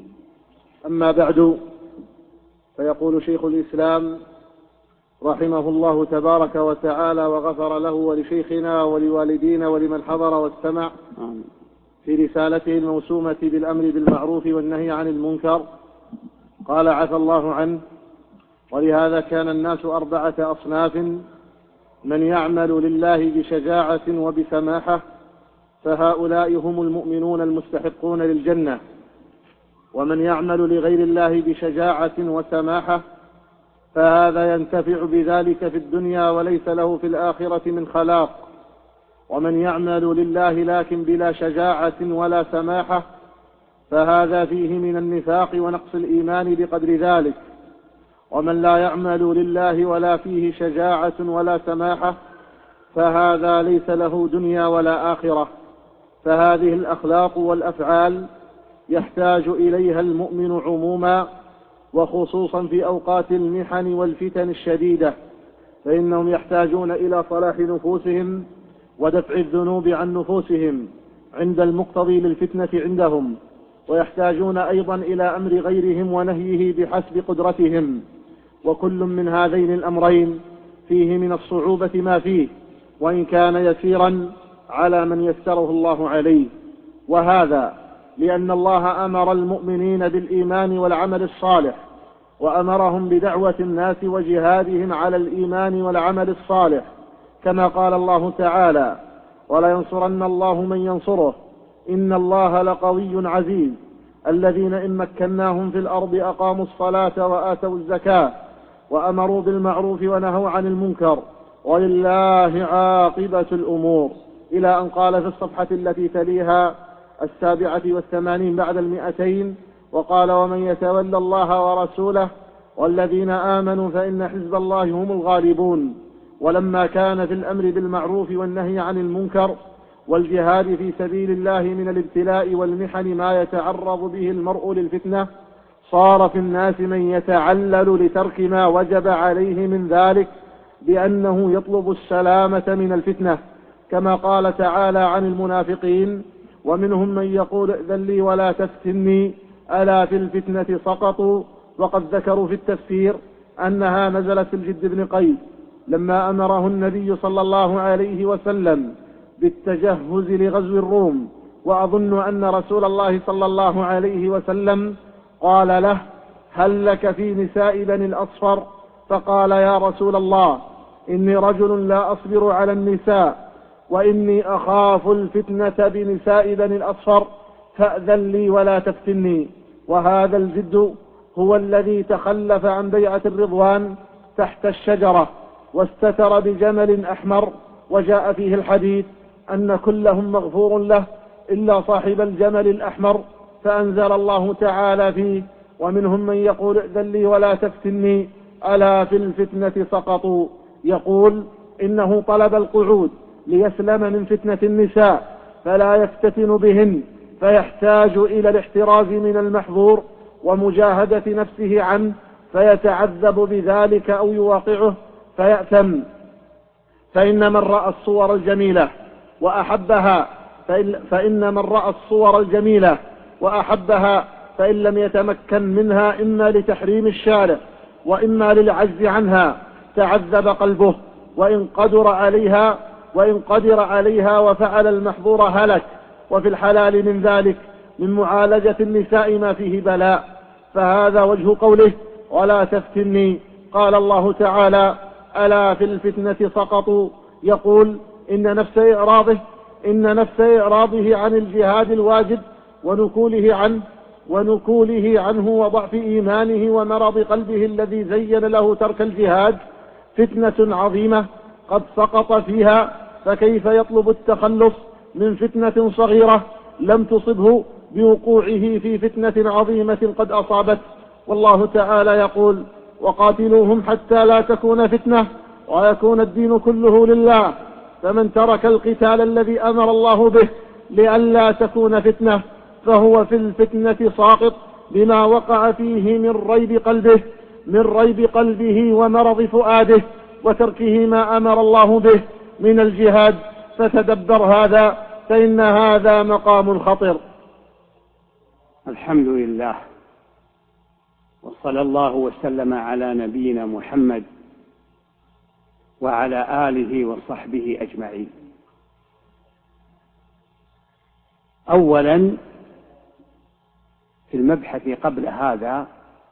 أما بعد، فيقول شيخ الإسلام رحمه الله تبارك وتعالى وغفر له ولشيخنا ولوالدينا ولمن حضر واستمع في رسالته الموسومة بالأمر بالمعروف والنهي عن المنكر، قال عفى الله عنه: ولهذا كان الناس 4 أصناف: من يعمل لله بشجاعة وبسماحة فهؤلاء هم المؤمنون المستحقون للجنة، ومن يعمل لغير الله بشجاعة وسماحة فهذا ينتفع بذلك في الدنيا وليس له في الآخرة من خلاق، ومن يعمل لله لكن بلا شجاعة ولا سماحة فهذا فيه من النفاق ونقص الإيمان بقدر ذلك، ومن لا يعمل لله ولا فيه شجاعة ولا سماحة فهذا ليس له دنيا ولا آخرة. فهذه الأخلاق والأفعال يحتاج إليها المؤمن عموما، وخصوصا في أوقات المحن والفتن الشديدة، فإنهم يحتاجون إلى صلاح نفوسهم ودفع الذنوب عن نفوسهم عند المقتضي للفتنة عندهم، ويحتاجون أيضا إلى أمر غيرهم ونهيه بحسب قدرتهم، وكل من هذين الأمرين فيه من الصعوبة ما فيه، وإن كان يسيرا على من يسره الله عليه. وهذا لأن الله أمر المؤمنين بالإيمان والعمل الصالح، وأمرهم بدعوة الناس وجهادهم على الإيمان والعمل الصالح، كما قال الله تعالى: ولينصرن الله من ينصره إن الله لقوي عزيز، الذين إن مكناهم في الأرض أقاموا الصلاة وآتوا الزكاة وأمروا بالمعروف ونهوا عن المنكر ولله عاقبة الأمور، إلى أن قال في الصفحة التي تليها 87 بعد 200: وقال: ومن يتولى الله ورسوله والذين آمنوا فإن حزب الله هم الغالبون. ولما كان في الأمر بالمعروف والنهي عن المنكر والجهاد في سبيل الله من الابتلاء والمحن ما يتعرض به المرء للفتنة، صار في الناس من يتعلل لترك ما وجب عليه من ذلك بأنه يطلب السلامة من الفتنة، كما قال تعالى عن المنافقين: ومنهم من يقول ائذن لي ولا تفتني ألا في الفتنة سقطوا. وقد ذكروا في التفسير أنها نزلت في الجد بن قيس لما أمره النبي صلى الله عليه وسلم بالتجهز لغزو الروم، وأظن أن رسول الله صلى الله عليه وسلم قال له: هل لك في نساء بني الأصفر؟ فقال: يا رسول الله إني رجل لا أصبر على النساء، وإني أخاف الفتنة بنساء بني الأصفر، فأذن لي ولا تفتني. وهذا الجد هو الذي تخلف عن بيعة الرضوان تحت الشجرة واستتر بجمل أحمر، وجاء فيه الحديث أن كلهم مغفور له إلا صاحب الجمل الأحمر، فأنزل الله تعالى فيه: ومنهم من يقول ائذن لي ولا تفتني ألا في الفتنة سقطوا. يقول إنه طلب القعود ليسلم من فتنة النساء فلا يفتتن بهن، فيحتاج إلى الاحتراز من المحظور ومجاهدة نفسه عنه، فيتعذب بذلك أو يواقعه فيأثم. فإن من رأى الصور الجميلة وأحبها فإن لم يتمكن منها إما لتحريم الشارع وإما للعجز عنها تعذب قلبه، وإن قدر عليها وفعل المحظور هلك. وفي الحلال من ذلك من معالجة النساء ما فيه بلاء، فهذا وجه قوله: ولا تفتني. قال الله تعالى: ألا في الفتنة سقطوا. يقول إن نفس إعراضه عن الجهاد الواجب ونكوله عنه وضعف إيمانه ومرض قلبه الذي زين له ترك الجهاد فتنة عظيمة قد سقط فيها، فكيف يطلب التخلص من فتنة صغيرة لم تصبه بوقوعه في فتنة عظيمة قد أصابت؟ والله تعالى يقول: وقاتلوهم حتى لا تكون فتنة ويكون الدين كله لله، فمن ترك القتال الذي أمر الله به لئلا تكون فتنة، فهو في الفتنة ساقط بما وقع فيه من ريب قلبه ومرض فؤاده وتركه ما أمر الله به من الجهاد. فتدبر هذا، فإن هذا مقام خطر. الحمد لله، وصلى الله وسلم على نبينا محمد وعلى آله وصحبه أجمعين. أولا في المبحث قبل هذا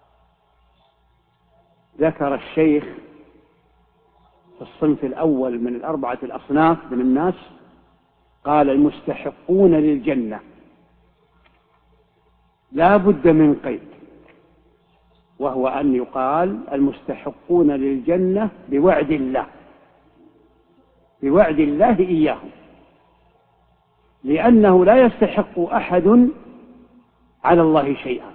ذكر الشيخ في الصنف الأول من الأربعة الأصناف من الناس، قال المستحقون للجنة لا بد من قيد، وهو أن يقال المستحقون للجنة بوعد الله إياهم، لأنه لا يستحق أحد على الله شيئا.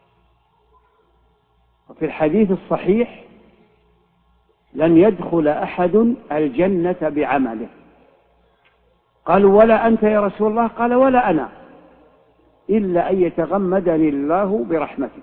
وفي الحديث الصحيح لن يدخل أحد الجنة بعمله. قالوا ولا أنت يا رسول الله؟ قال ولا أنا، إلا أن يتغمدني الله برحمته.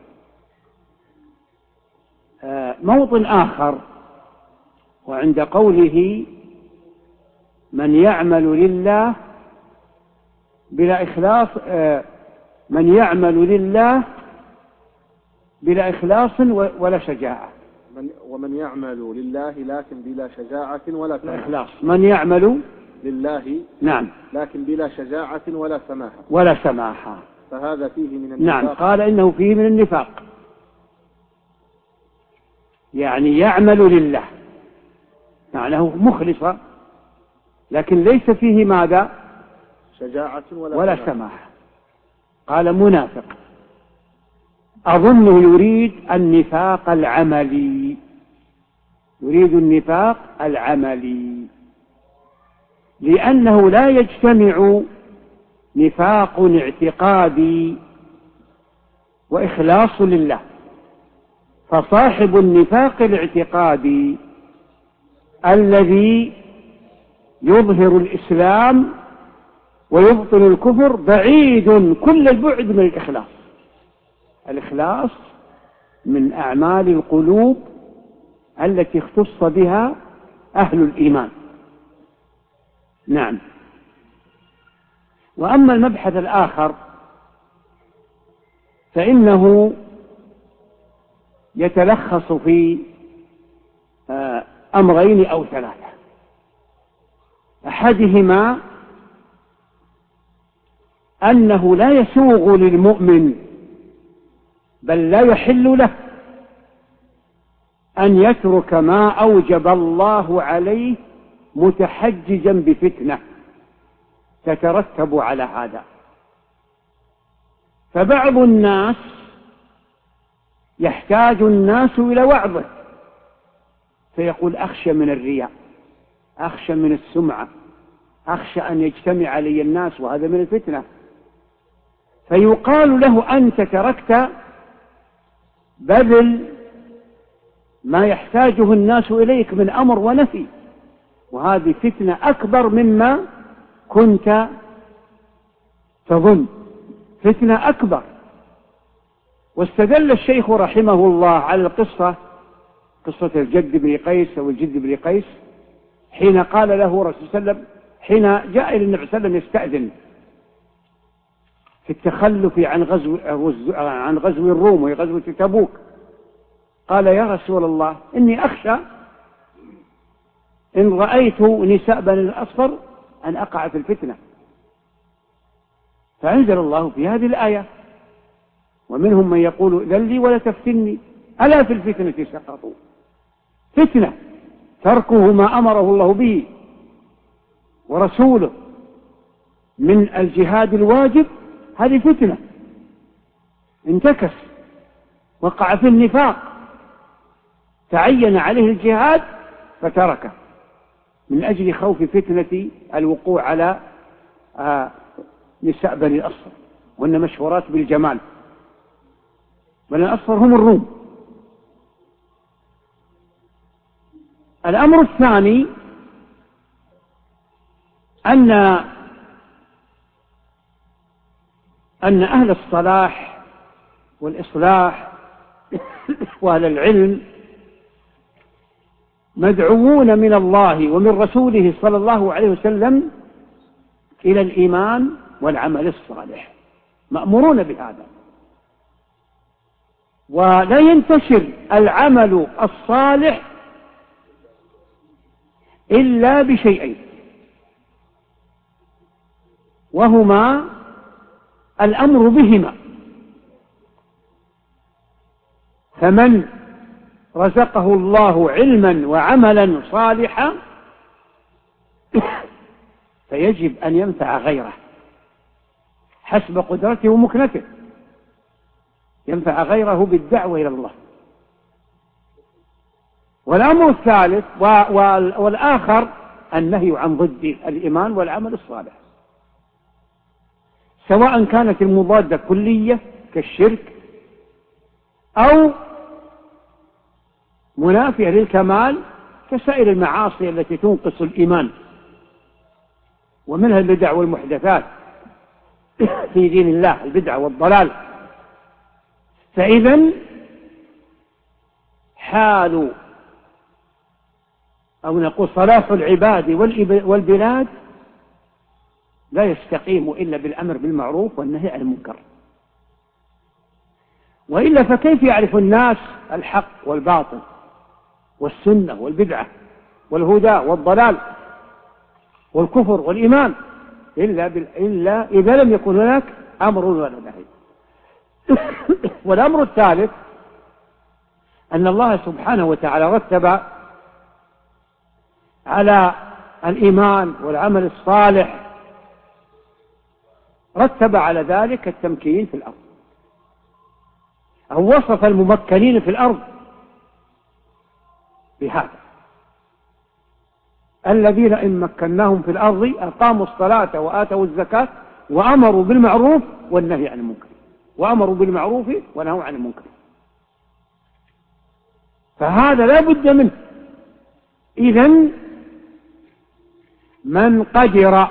موطن آخر وعند قوله من يعمل لله بلا إخلاص، من يعمل لله بلا إخلاص ولا شجاعة، ومن يعمل لله لكن بلا شجاعة ولا إخلاص، من يعمل لله نعم لكن بلا شجاعة ولا سماحة، فهذا فيه من النفاق. نعم، قال إنه فيه من النفاق، يعني يعمل لله معناه مخلصا، لكن ليس فيه ماذا؟ شجاعة ولا سماحة. قال منافق. أظنه يريد النفاق العملي، لأنه لا يجتمع نفاق اعتقادي وإخلاص لله. فصاحب النفاق الاعتقادي الذي يظهر الإسلام ويبطن الكفر بعيد كل البعد من الإخلاص. الإخلاص من أعمال القلوب التي اختص بها أهل الإيمان. نعم. وأما المبحث الآخر فإنه يتلخص في أمرين أو ثلاثة. أحدهما أنه لا يسوغ للمؤمن بل لا يحل له أن يترك ما أوجب الله عليه متحججا بفتنة تترتب على هذا. فبعض الناس يحتاج الناس إلى وعظه، فيقول أخشى من الرياء، أخشى من السمعة، أخشى أن يجتمع علي الناس، وهذا من الفتنة. فيقال له أنت تركت بذل ما يحتاجه الناس إليك من أمر ونفي، وهذه فتنة أكبر مما كنت تظن، فتنة أكبر. واستدل الشيخ رحمه الله على قصة الجد بن قيس أو الجد بن قيس، حين قال له رسول الله صلى الله عليه وسلم، حين جاء إلى النبي صلى الله عليه وسلم يستأذن في التخلف عن غزو الروم وهي غزوة تبوك، قال يا رسول الله إني أخشى إن رأيت نساء بني الأصفر أن أقع في الفتنة. فأنزل الله في هذه الآية ومنهم من يقول إذن لي ولا تفتني ألا في الفتنة سقطوا. فتنة تركه ما أمره الله به ورسوله من الجهاد الواجب، هذه فتنة، انتكس، وقع في النفاق، تعين عليه الجهاد فتركه من أجل خوف فتنة الوقوع على نساء بني الأصفر، وأن مشهورات بالجمال. بني الأصفر هم الروم. الأمر الثاني أن أن أهل الصلاح والإصلاح وأهل العلم مدعوون من الله ومن رسوله صلى الله عليه وسلم إلى الإيمان والعمل الصالح، مأمورون بهذا. ولا ينتشر العمل الصالح إلا بشيئين، وهما الأمر بهما. فمن رزقه الله علما وعملا صالحا فيجب أن ينفع غيره حسب قدرته ومكنته، ينفع غيره بالدعوة إلى الله. والأمر الثالث والآخر النهي عن ضد الإيمان والعمل الصالح، سواء كانت المضادة كلية كالشرك أو منافية للكمال كسائر المعاصي التي تنقص الإيمان، ومنها البدع والمحدثات في دين الله، البدع والضلال. فإذن حال أو نقول صلاح العباد والبلاد لا يستقيم إلا بالأمر بالمعروف والنهي عن المنكر، وإلا فكيف يعرف الناس الحق والباطل والسنة والبدعة والهدى والضلال والكفر والإيمان إلا إذا لم يكن هناك أمر ولا نهي. والأمر الثالث أن الله سبحانه وتعالى رتب على الإيمان والعمل الصالح، رتب على ذلك التمكين في الأرض، أو وصف الممكنين في الأرض بهذا: الذين إن مكناهم في الأرض أقاموا الصلاة وآتوا الزكاة وأمروا بالمعروف والنهي عن المنكر، وأمروا بالمعروف ونهوا عن المنكر. فهذا لا بد منه. إذن من قدر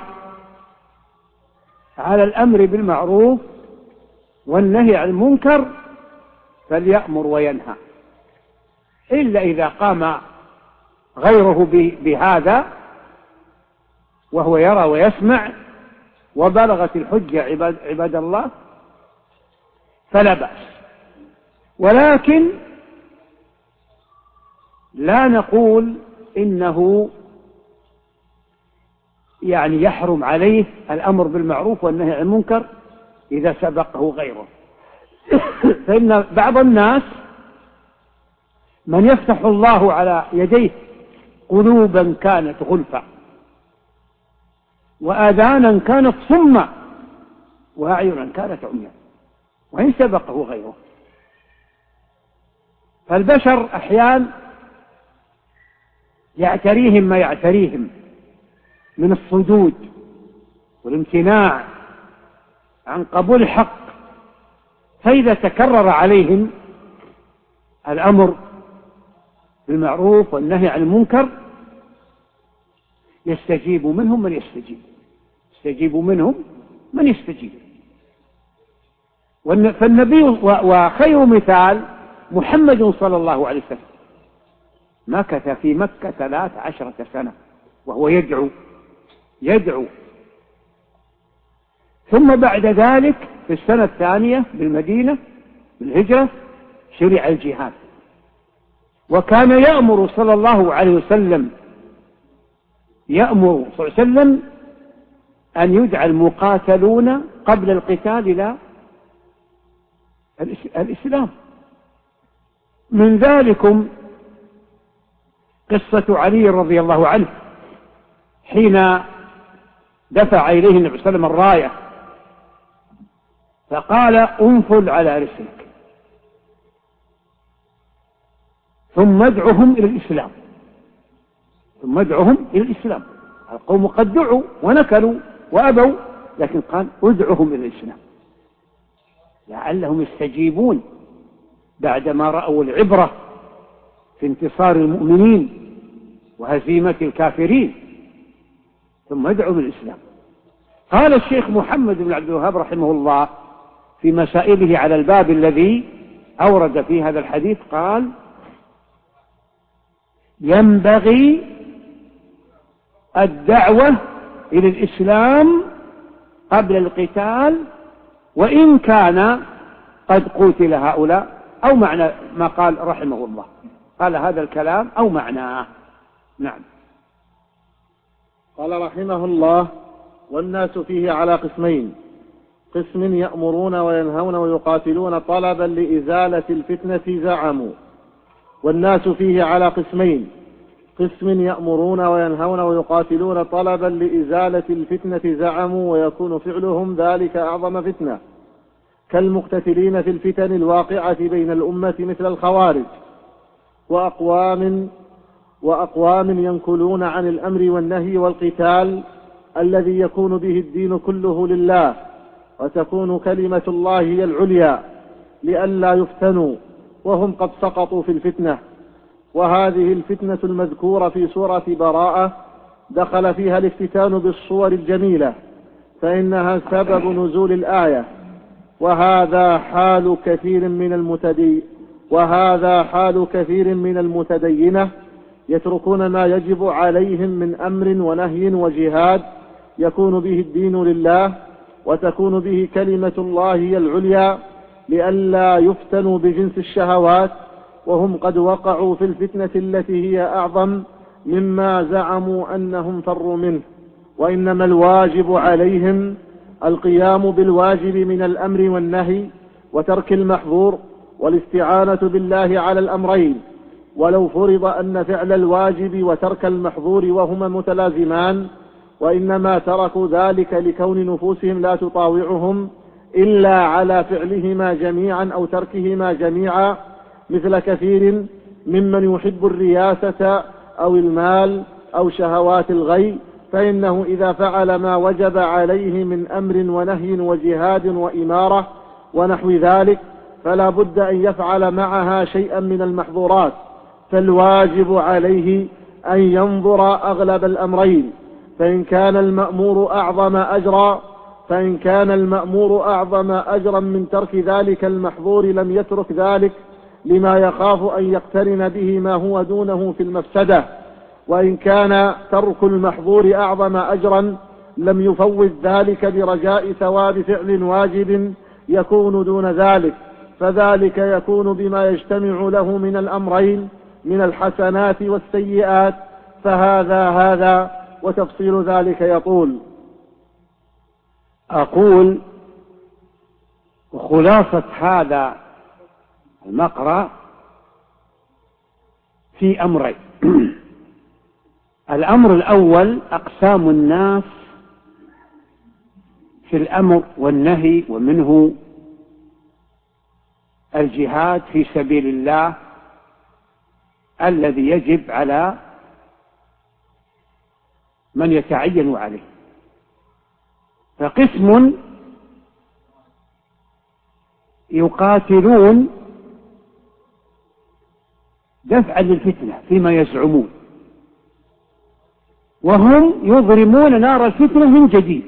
على الأمر بالمعروف والنهي عن المنكر فليأمر وينهى، إلا إذا قام غيره بهذا وهو يرى ويسمع وبلغت الحجة عباد الله فلا بأس. ولكن لا نقول إنه يعني يحرم عليه الأمر بالمعروف والنهي عن المنكر إذا سبقه غيره. فإن بعض الناس من يفتح الله على يديه قلوبا كانت غلفا وآذانا كانت صما وأعينا كانت عميا وإن سبقه غيره. فالبشر أحيانا يعتريهم ما يعتريهم من الصدود والامتناع عن قبول الحق، فإذا تكرر عليهم الأمر بالمعروف والنهي عن المنكر يستجيب منهم من يستجيب منهم من يستجيب. فالنبي وخير مثال محمد صلى الله عليه وسلم مكث في مكة 13 سنة وهو يدعو، ثم بعد ذلك في السنة الثانية بالمدينة بالهجرة شرع الجهاد، وكان يأمر صلى الله عليه وسلم أن يدعى المقاتلون قبل القتال إلى الإسلام. من ذلكم قصة علي رضي الله عنه حين دفع إليه النبي صلى الله عليه وسلم الراية فقال: انفل على رسلك ثم ادعهم إلى الإسلام. القوم قد دعوا ونكلوا وأبوا، لكن قال: ادعهم إلى الإسلام لعلهم يستجيبون بعدما رأوا العبرة في انتصار المؤمنين وهزيمة الكافرين، ثم ادعوا بالإسلام. قال الشيخ محمد بن عبد الوهاب رحمه الله: في مسائله على الباب الذي أورد في هذا الحديث قال: ينبغي الدعوة إلى الإسلام قبل القتال وإن كان قد قتل هؤلاء، أو معنى ما قال رحمه الله، قال هذا الكلام أو معناه. نعم. قال رحمه الله: والناس فيه على قسمين: قسم يأمرون وينهون ويقاتلون طلبا لإزالة الفتنة زعموا. والناس فيه على قسمين: قسم يأمرون وينهون ويقاتلون طلبا لإزالة الفتنة زعموا، ويكون فعلهم ذلك أعظم فتنة، كالمقتتلين في الفتن الواقعة بين الأمة مثل الخوارج، وأقوام ينكلون عن الأمر والنهي والقتال الذي يكون به الدين كله لله، وتكون كلمة الله هي العليا لئلا يفتنوا وهم قد سقطوا في الفتنة. وهذه الفتنة المذكورة في سورة براءة دخل فيها الافتتان بالصور الجميلة، فإنها سبب نزول الآية. وهذا حال كثير من المتدينة يتركون ما يجب عليهم من أمر ونهي وجهاد يكون به الدين لله، وتكون به كلمة الله هي العليا لئلا يفتنوا بجنس الشهوات، وهم قد وقعوا في الفتنة التي هي أعظم مما زعموا أنهم فروا منه. وإنما الواجب عليهم القيام بالواجب من الأمر والنهي وترك المحظور والاستعانة بالله على الأمرين. ولو فرض أن فعل الواجب وترك المحظور وهما متلازمان، وإنما تركوا ذلك لكون نفوسهم لا تطاوعهم إلا على فعلهما جميعا أو تركهما جميعا، مثل كثير ممن يحب الرياسة أو المال أو شهوات الغي، فإنه إذا فعل ما وجب عليه من أمر ونهي وجهاد وإمارة ونحو ذلك فلا بد أن يفعل معها شيئا من المحظورات، فالواجب عليه أن ينظر أغلب الأمرين، فإن كان المأمور أعظم أجرا من ترك ذلك المحظور لم يترك ذلك لما يخاف أن يقترن به ما هو دونه في المفسدة، وإن كان ترك المحظور أعظم أجرا لم يفوت ذلك برجاء ثواب فعل واجب يكون دون ذلك، فذلك يكون بما يجتمع له من الأمرين من الحسنات والسيئات، فهذا وتفصيل ذلك يطول. أقول خلاصة هذا المقرأ في أمرين. الأمر الأول أقسام الناس في الأمر والنهي، ومنه الجهاد في سبيل الله الذي يجب على من يتعين عليه. فقسم يقاتلون دفعا للفتنة فيما يزعمون، وهم يضرمون نار الفتنة من جديد،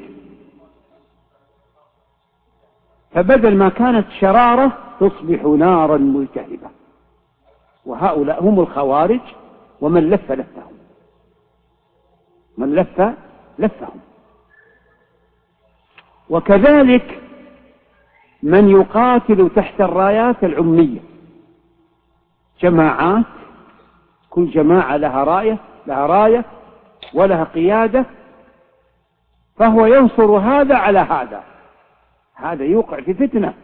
فبدل ما كانت شرارة تصبح نارا ملتهبة، وهؤلاء هم الخوارج ومن لف لفهم، من لف لفهم. وكذلك من يقاتل تحت الرايات العمية، جماعات، كل جماعة لها راية ولها قيادة، فهو ينصر هذا على هذا يوقع في فتنة.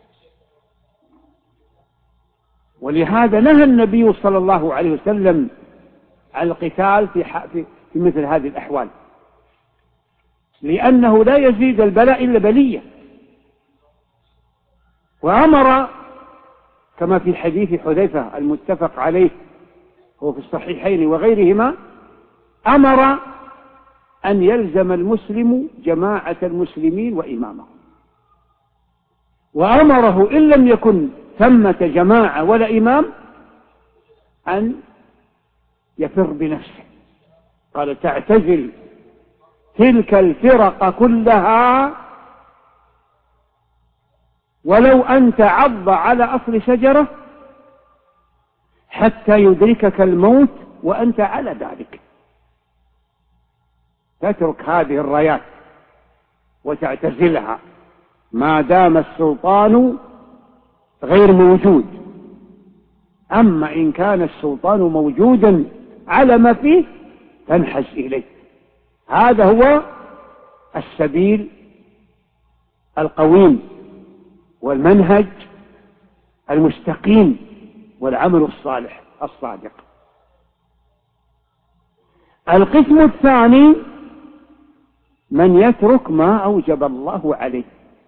ولهذا نهى النبي صلى الله عليه وسلم عن القتال في مثل هذه الأحوال، لأنه لا يزيد البلاء إلا بلية. وأمر كما في حديث حذيفة المتفق عليه هو في الصحيحين وغيرهما، أمر أن يلزم المسلم جماعة المسلمين وإمامهم، وأمره إن لم يكن ثمة جماعة ولا إمام أن يفر بنفسه. قال: تعتزل تلك الفرق كلها ولو أن تعض على أصل شجرة حتى يدركك الموت وأنت على ذلك. تترك هذه الرايات وتعتزلها ما دام السلطان غير موجود. أما إن كان السلطان موجودا على ما فيه تنحز إليه. هذا هو السبيل القويم والمنهج المستقيم والعمل الصالح الصادق. القسم الثاني من يترك ما أوجب الله عليه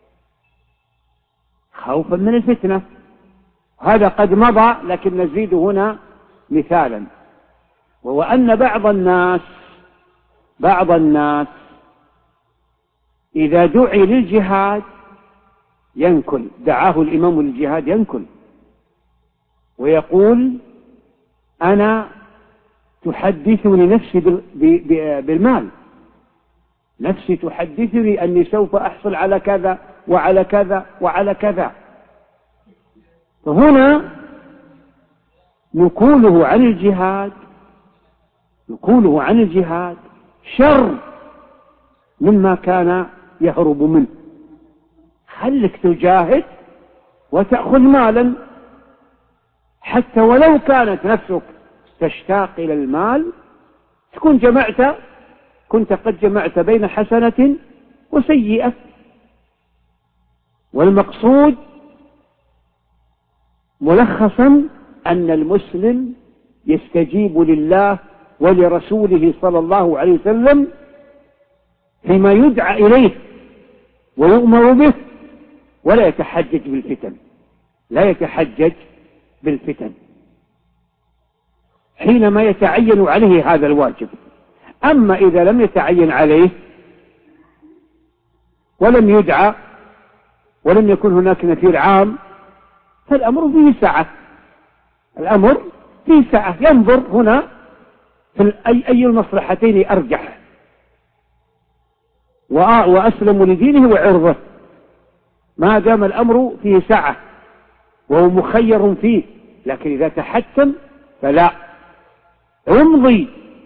خوفا من الفتنة. هذا قد مضى لكن نزيد هنا مثالا، وهو أن بعض الناس إذا دعي للجهاد ينكل، دعاه الإمام للجهاد ينكل ويقول أنا تحدثني نفسي بالمال، نفسي تحدثني أني سوف أحصل على كذا وعلى كذا وعلى كذا. فهنا نقوله عن الجهاد شر مما كان يهرب منه. خلك تجاهد وتأخذ مالا حتى ولو كانت نفسك تشتاق إلى المال، كنت قد جمعت بين حسنة وسيئة. والمقصود ملخصا أن المسلم يستجيب لله ولرسوله صلى الله عليه وسلم فيما يدعى إليه ويؤمر به، ولا يتحجج بالفتن حينما يتعين عليه هذا الواجب. أما إذا لم يتعين عليه ولم يدعى ولم يكن هناك نفير عام فالأمر فيه سعة. ينظر هنا في أي المصلحتين أرجح وأسلم لدينه وعرضه، ما دام الأمر فيه سعة وهو مخير فيه. لكن إذا تحكم فلا، امضي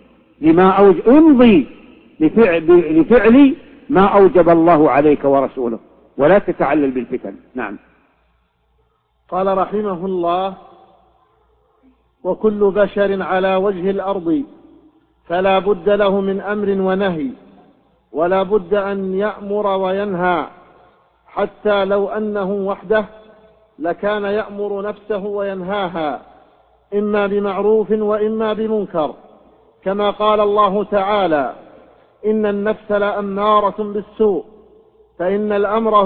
لفعل ما أوجب الله عليك ورسوله، ولا تتعلل بالفتن. نعم. قال رحمه الله: وكل بشر على وجه الأرض فلا بد له من أمر ونهي، ولا بد أن يأمر وينهى، حتى لو أنه وحده لكان يأمر نفسه وينهاها، إما بمعروف وإما بمنكر، كما قال الله تعالى: إن النفس لأمارة بالسوء، فإن الأمر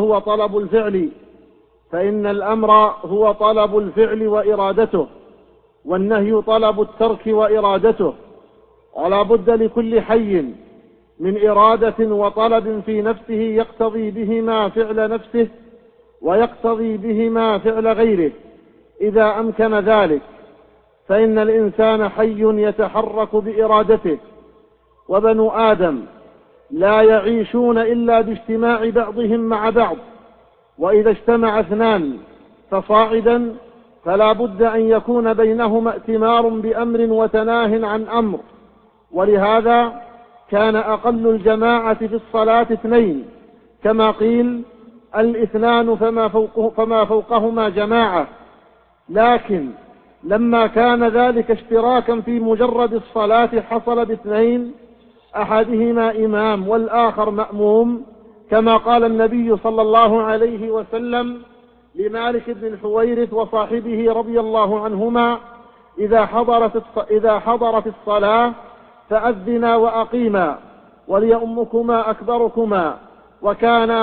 هو طلب الفعل وإرادته، والنهي طلب الترك وإرادته. ولا بد لكل حي من إرادة وطلب في نفسه يقتضي بهما فعل نفسه ويقتضي بهما فعل غيره إذا أمكن ذلك، فإن الإنسان حي يتحرك بإرادته، وبنو آدم لا يعيشون إلا باجتماع بعضهم مع بعض، وإذا اجتمع اثنان فصاعدا فلا بد أن يكون بينهما ائتمار بأمر وتناه عن أمر. ولهذا كان أقل الجماعة في الصلاة 2، كما قيل: الاثنان فما فوقهما جماعة. لكن لما كان ذلك اشتراكا في مجرد الصلاة حصل ب2، أحدهما إمام والآخر مأموم، كما قال النبي صلى الله عليه وسلم لمالك بن الحويرث وصاحبه رضي الله عنهما: إذا حضرت الصلاة فأذنا وأقيما وليؤمكما أكبركما، وكانا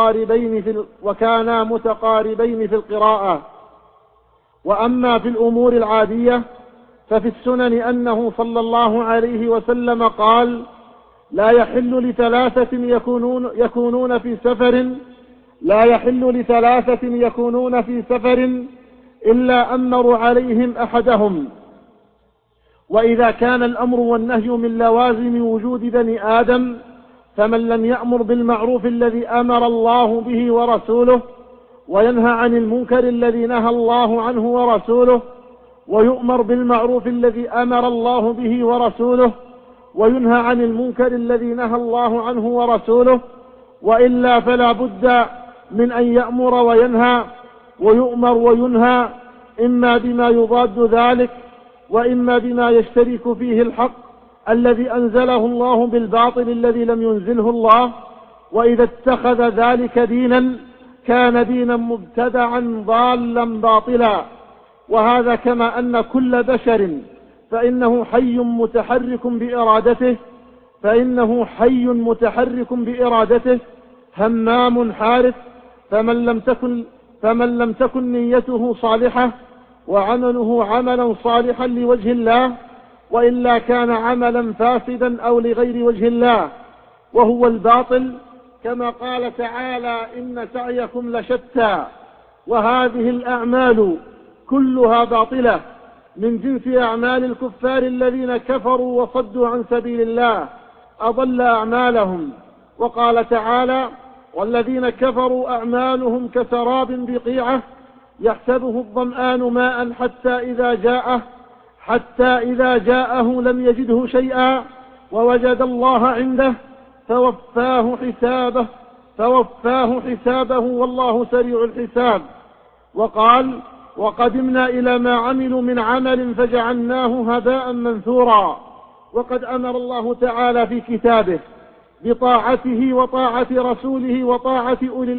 متقاربين في القراءة. وأما في الأمور العادية ففي السنن أنه صلى الله عليه وسلم قال: لا يحل لثلاثة يكونون في سفر إلا أمر عليهم أحدهم. وإذا كان الأمر والنهي من لوازم وجود بني آدم، فمن لم يأمر بالمعروف الذي أمر الله به ورسوله وينهى عن المنكر الذي نهى الله عنه ورسوله، ويؤمر بالمعروف الذي أمر الله به ورسوله، وينهى عن المنكر الذي نهى الله عنه ورسوله، وإلا فلا بد من أن يأمر وينهى، ويؤمر وينهى إما بما يضاد ذلك، وإما بما يشترك فيه الحق الذي أنزله الله بالباطل الذي لم ينزله الله. وإذا اتخذ ذلك دينا كان دينا مبتدعا ضالا باطلا. وهذا كما أن كل بشر فإنه حي متحرك همام حارث، فمن لم تكن نيته صالحة وعمله عملا صالحا لوجه الله، وإلا كان عملا فاسدا أو لغير وجه الله وهو الباطل، كما قال تعالى: إن سعيكم لشتى. وهذه الأعمال كلها باطلة من جنس أعمال الكفار الذين كفروا وصدوا عن سبيل الله، أضل أعمالهم. وقال تعالى: والذين كفروا أعمالهم كسراب بقيعة يحسبه الظمآن ماء حتى إذا جاءه لم يجده شيئا ووجد الله عنده فوفاه حسابه والله سريع الحساب. وقال: وقدمنا إلى ما عملوا من عمل فجعلناه هباء منثورا. وقد أمر الله تعالى في كتابه بطاعته وطاعة رسوله وطاعة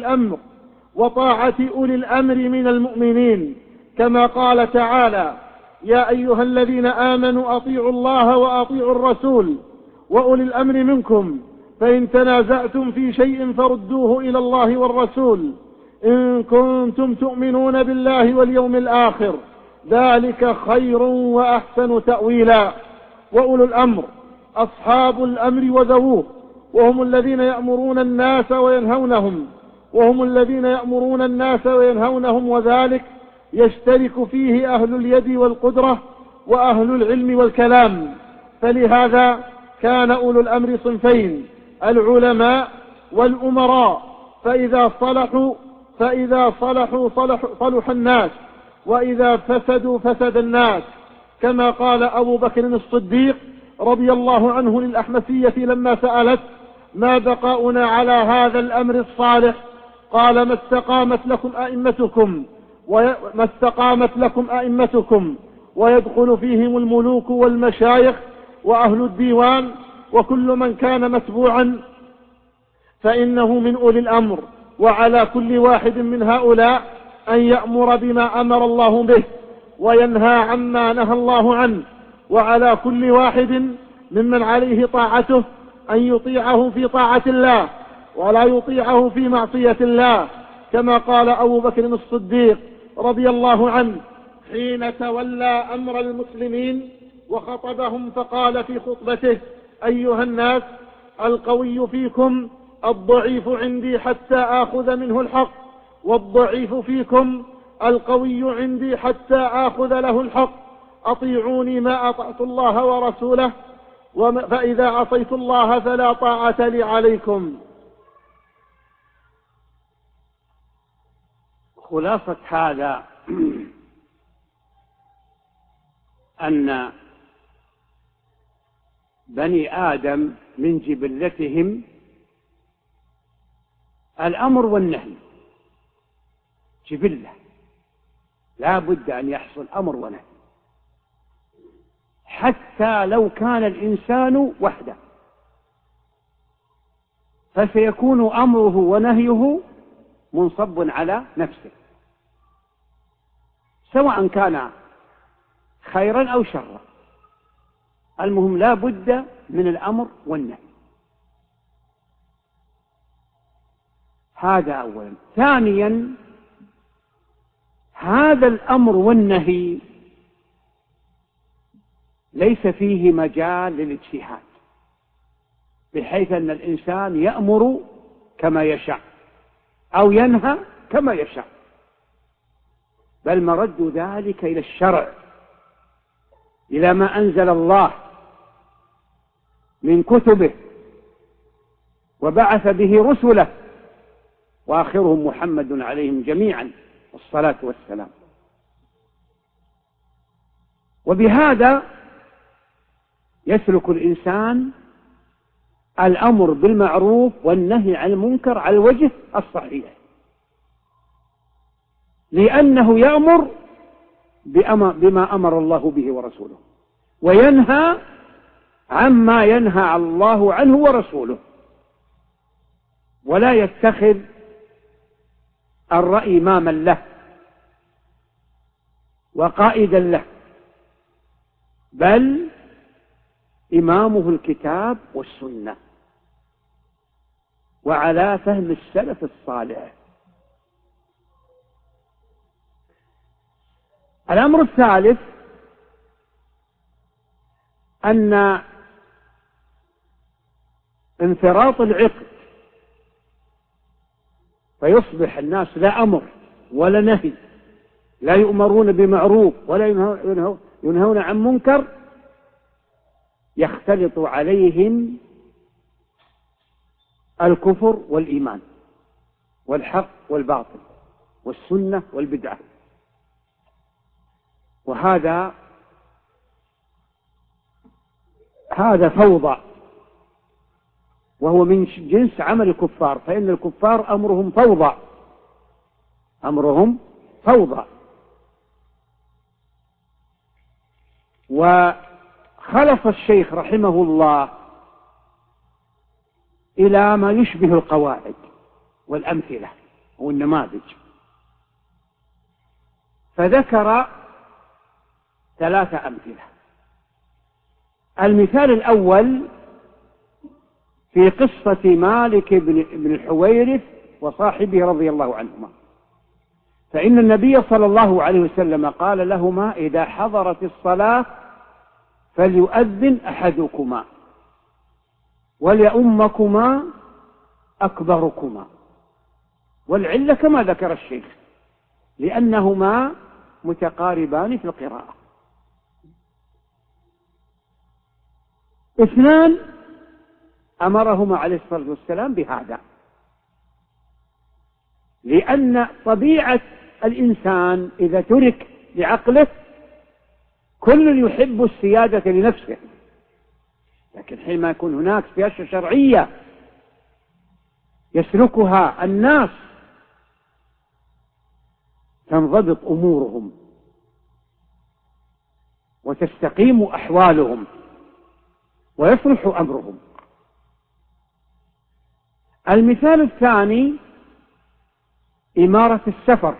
أولي الأمر من المؤمنين، كما قال تعالى: يا أيها الذين آمنوا أطيعوا الله وأطيعوا الرسول وأولي الأمر منكم، فإن تنازعتم في شيء فردوه إلى الله والرسول إن كنتم تؤمنون بالله واليوم الآخر، ذلك خير وأحسن تأويلا. وأولو الأمر أصحاب الأمر وذووه، وهم الذين يأمرون الناس وينهونهم، وذلك يشترك فيه أهل اليد والقدرة وأهل العلم والكلام. فلهذا كان أولو الأمر صنفين: العلماء والأمراء، فإذا صلحوا صلح الناس، وإذا فسدوا فسد الناس. كما قال أبو بكر الصديق رضي الله عنه للأحمسية لما سألت: ما بقاؤنا على هذا الأمر الصالح؟ قال: ما استقامت لكم أئمتكم ويدخل فيهم الملوك والمشايخ وأهل الديوان، وكل من كان متبوعا فإنه من أولي الأمر. وعلى كل واحد من هؤلاء أن يأمر بما أمر الله به وينهى عما نهى الله عنه، وعلى كل واحد ممن عليه طاعته أن يطيعه في طاعة الله ولا يطيعه في معصية الله، كما قال أبو بكر الصديق رضي الله عنه حين تولى أمر المسلمين وخطبهم، فقال في خطبته: أيها الناس، القوي فيكم الضعيف عندي حتى آخذ منه الحق، والضعيف فيكم القوي عندي حتى آخذ له الحق. أطيعوني ما أطعت الله ورسوله، فإذا عصيت الله فلا طاعة لي عليكم. خلاصة هذا أن بني آدم من جبلتهم الأمر والنهي، جبلة لا بد أن يحصل أمر ونهي، حتى لو كان الإنسان وحده فسيكون أمره ونهيه منصب على نفسه، سواء كان خيرا أو شرا، المهم لا بد من الأمر والنهي. هذا أولا. ثانيا، هذا الأمر والنهي ليس فيه مجال للاجتهاد، بحيث أن الإنسان يأمر كما يشاء أو ينهى كما يشاء، بل مرد ذلك إلى الشرع، إلى ما أنزل الله من كتبه وبعث به رسله، وآخرهم محمد عليهم جميعا والصلاة والسلام. وبهذا يسلك الإنسان الأمر بالمعروف والنهي عن المنكر على الوجه الصحيح، لأنه يأمر بما أمر الله به ورسوله، وينهى عما ينهى الله عنه ورسوله، ولا يتخذ الرأي إماما له وقائدا له، بل إمامه الكتاب والسنة وعلى فهم السلف الصالح. الأمر الثالث أن انفراط العقد، فيصبح الناس لا أمر ولا نهي، لا يؤمرون بمعروف ولا ينهون عن منكر، يختلط عليهم الكفر والإيمان والحق والباطل والسنة والبدعة، وهذا فوضى، وهو من جنس عمل الكفار، فإن الكفار أمرهم فوضى. وخلص الشيخ رحمه الله إلى ما يشبه القواعد والأمثلة والنماذج، فذكر 3 أمثلة. المثال الأول في قصة مالك بن الحويرث وصاحبه رضي الله عنهما، فإن النبي صلى الله عليه وسلم قال لهما: إذا حضرت الصلاة فليؤذن أحدكما وليؤمكما أكبركما. والعلة كما ذكر الشيخ، لأنهما متقاربان في القراءة. 2 أمرهما عليه الصلاة والسلام بهذا، لأن طبيعة الإنسان إذا ترك لعقله كل يحب السيادة لنفسه، لكن حينما يكون هناك سياسة شرعية يسلكها الناس تنضبط أمورهم وتستقيم أحوالهم ويصلح أمرهم. المثال الثاني إمارة السفر.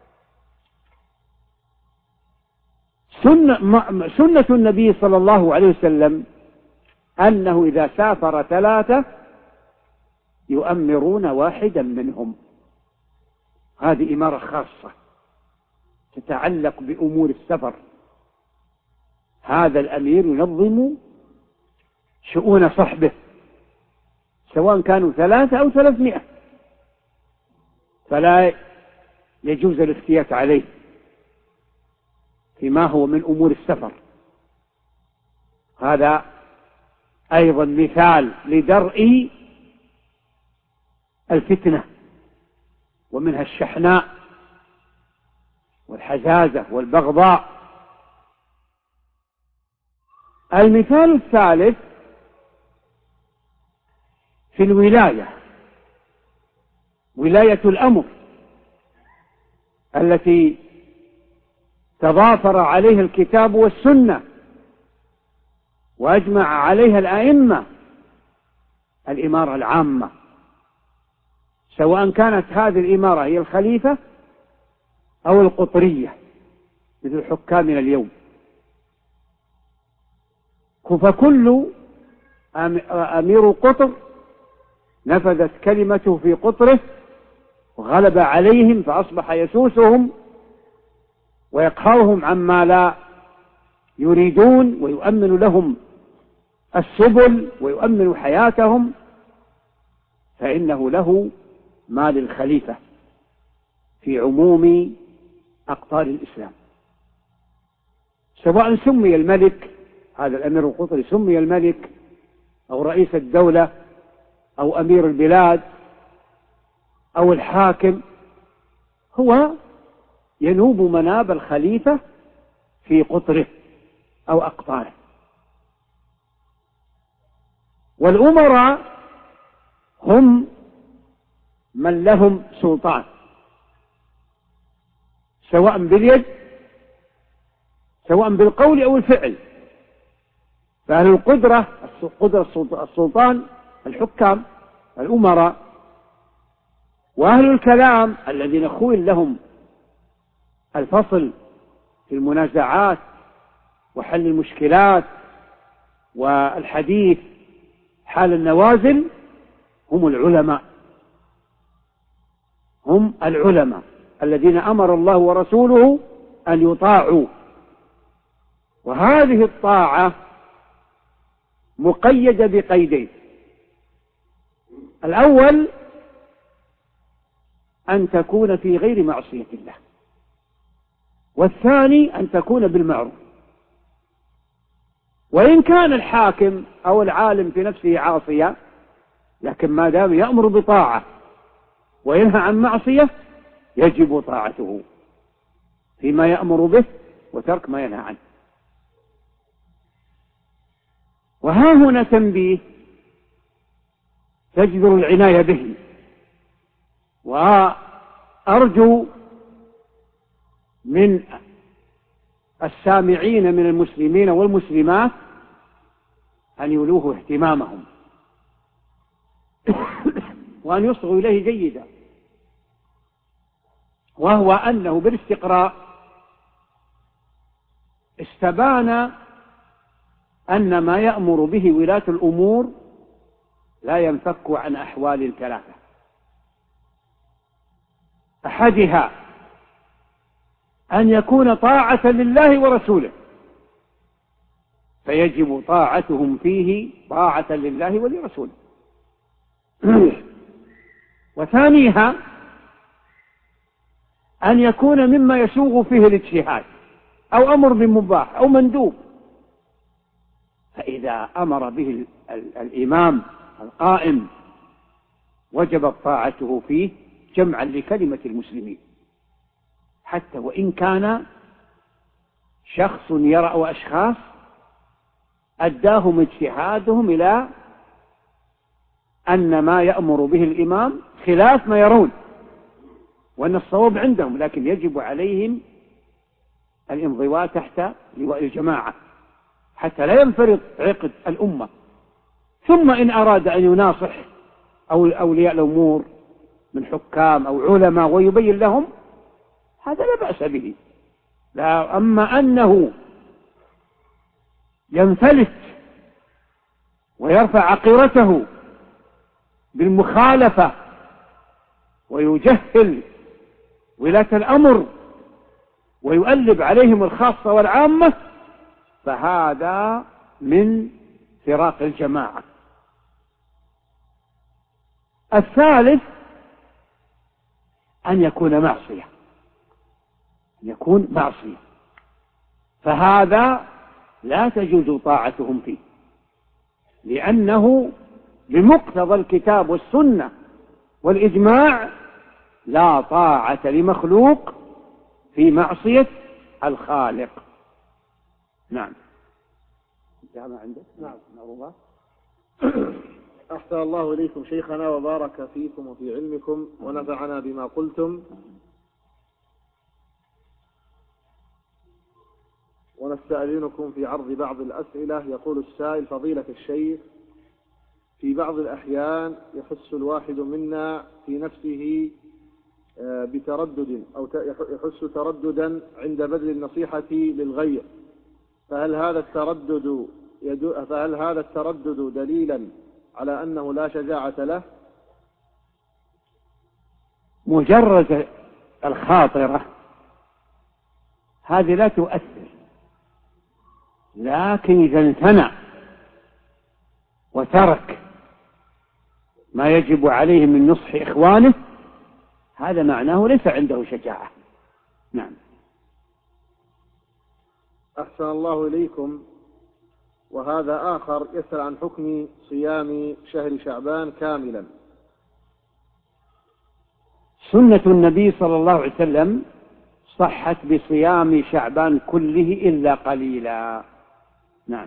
سنة النبي صلى الله عليه وسلم أنه إذا سافر 3 يؤمرون واحدا منهم. هذه إمارة خاصة تتعلق بأمور السفر. هذا الأمير ينظم شؤون صحبه سواء كانوا 3 أو 300، فلا يجوز الافتيات عليه فيما هو من أمور السفر. هذا أيضا مثال لدرء الفتنة، ومنها الشحناء والحزازة والبغضاء. المثال الثالث في الولاية، ولاية الأمر التي تضافر عليها الكتاب والسنة وأجمع عليها الأئمة، الإمارة العامة، سواء كانت هذه الإمارة هي الخليفة أو القطرية مثل حكامنا اليوم. فكل أمير قطر نفذت كلمته في قطره وغلب عليهم، فأصبح يسوسهم ويقهرهم عما لا يريدون، ويؤمن لهم السبل ويؤمن حياتهم، فإنه له ما للخليفة في عموم أقطار الإسلام، سواء سمي الملك، هذا الأمير القطري سمي الملك أو رئيس الدولة أو أمير البلاد أو الحاكم هو ينوب مناب الخليفة في قطره أو أقطاره. والأمراء هم من لهم سلطان سواء باليد سواء بالقول أو الفعل. فأهل القدرة السلطان الحكام الأمراء، وأهل الكلام الذين خويل لهم الفصل في المنازعات وحل المشكلات والحديث حال النوازل هم العلماء. هم العلماء الذين أمر الله ورسوله أن يطاعوا. وهذه الطاعة مقيدة بقيدين: الأول أن تكون في غير معصية الله، والثاني أن تكون بالمعروف. وإن كان الحاكم أو العالم في نفسه عاصيا، لكن ما دام يأمر بطاعة وينهى عن معصية يجب طاعته فيما يأمر به وترك ما ينهى عنه. وها هنا تنبيه تجدر العناية به، وأرجو من السامعين من المسلمين والمسلمات أن يولوه اهتمامهم وأن يصغوا إليه جيدا، وهو أنه بالاستقراء استبان أن ما يأمر به ولاة الأمور لا ينفك عن أحوال ثلاثة: أحدها أن يكون طاعة لله ورسوله فيجب طاعتهم فيه طاعة لله ولرسوله. وثانيها أن يكون مما يسوغ فيه الاجتهاد أو أمر بمباح أو مندوب، فإذا أمر به الإمام القائم وجبت طاعته فيه جمعا لكلمة المسلمين، حتى وإن كان شخص يرى أو أشخاص أداهم اجتهادهم إلى أن ما يأمر به الإمام خلاف ما يرون وأن الصواب عندهم، لكن يجب عليهم الانضواء تحت لواء الجماعة حتى لا ينفرط عقد الأمة. ثم إن أراد أن يناصح أو أولياء الأمور من حكام أو علماء ويبين لهم، هذا لا بأس به. لا، أما أنه ينفلت ويرفع عقيرته بالمخالفة ويجهل ولاة الأمر ويؤلب عليهم الخاصة والعامة، فهذا من فراق الجماعة. الثالث أن يكون معصية، فهذا لا تجوز طاعتهم فيه، لأنه بمقتضى الكتاب والسنة والإجماع لا طاعة لمخلوق في معصية الخالق. نعم. ما عندك؟ نعم. أحسن الله إليكم شيخنا وبارك فيكم وفي علمكم ونفعنا بما قلتم، ونستأذنكم في عرض بعض الأسئلة. يقول السائل: فضيلة الشيخ، في بعض الأحيان يحس الواحد منا في نفسه بتردد أو يحس ترددا عند بذل النصيحة للغير، فهل هذا التردد دليلا على أنه لا شجاعة له؟ مجرد الخاطرة هذه لا تؤثر، لكن إذا انثنى وترك ما يجب عليه من نصح إخوانه هذا معناه ليس عنده شجاعة. نعم. أحسن الله إليكم. وهذا آخر يسأل عن حكم صيام شهر شعبان كاملا. سنة النبي صلى الله عليه وسلم صحت بصيام شعبان كله إلا قليلا. نعم.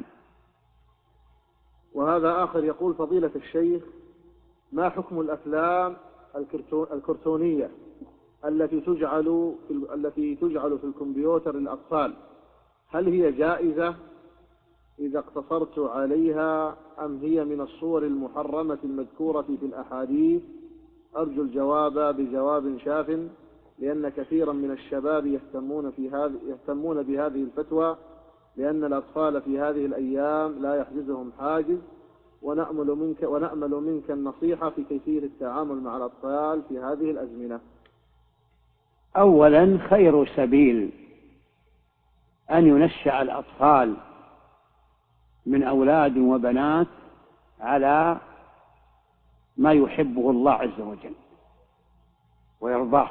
وهذا آخر يقول: فضيلة الشيخ، ما حكم الأفلام الكرتونية التي تجعل في الكمبيوتر للأطفال؟ هل هي جائزة إذا اقتصرت عليها، أم هي من الصور المحرمة المذكورة في الأحاديث؟ أرجو الجواب بجواب شاف، لأن كثيرا من الشباب يهتمون بهذه الفتوى، لأن الأطفال في هذه الأيام لا يحجزهم حاجز، ونأمل منك النصيحة في كيفية التعامل مع الأطفال في هذه الأزمنة. أولا، خير سبيل أن ينشأ الأطفال من أولاد وبنات على ما يحبه الله عز وجل ويرضاه.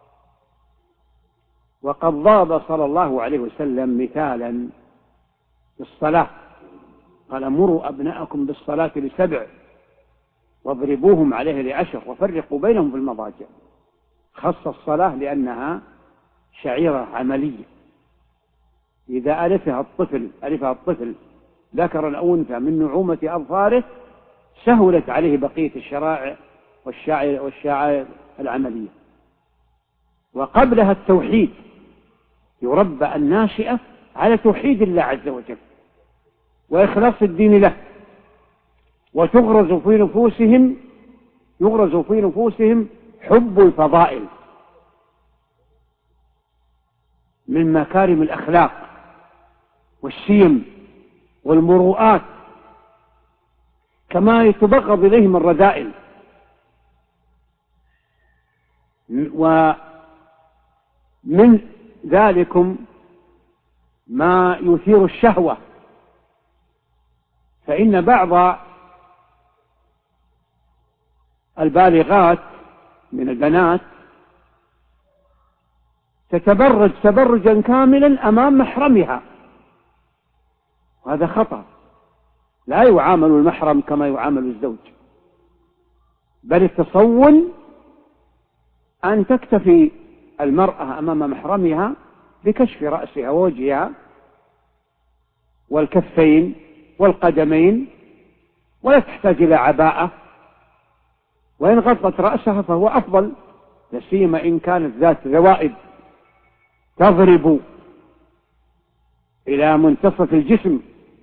وقد ضرب صلى الله عليه وسلم مثالا بالصلاة، قال: مروا أبناءكم بالصلاة ل7 واضربوهم عليه ل10 وفرقوا بينهم في المضاجع. خص الصلاة لأنها شعيرة عملية، إذا ألفها الطفل ذكرا أو أنثى من نعومة أظفاره سهلت عليه بقية الشرائع والشعائر العملية. وقبلها التوحيد، يربى الناشئة على توحيد الله عز وجل وإخلاص الدين له، وتغرز في نفوسهم حب الفضائل من مكارم الأخلاق والشيم والمروءات، كما يتبغض إليهم الرذائل. ومن ذلكم ما يثير الشهوة، فإن بعض البالغات من البنات تتبرج تبرجا كاملا أمام محرمها، وهذا خطأ. لا يعامل المحرم كما يعامل الزوج، بل التصون أن تكتفي المرأة أمام محرمها بكشف رأسها ووجهها والكفين والقدمين، ولا تحتاج إلى عباءة، وإن غطت رأسها فهو أفضل، لسيما إن كانت ذات ذوائد تضرب إلى منتصف الجسم.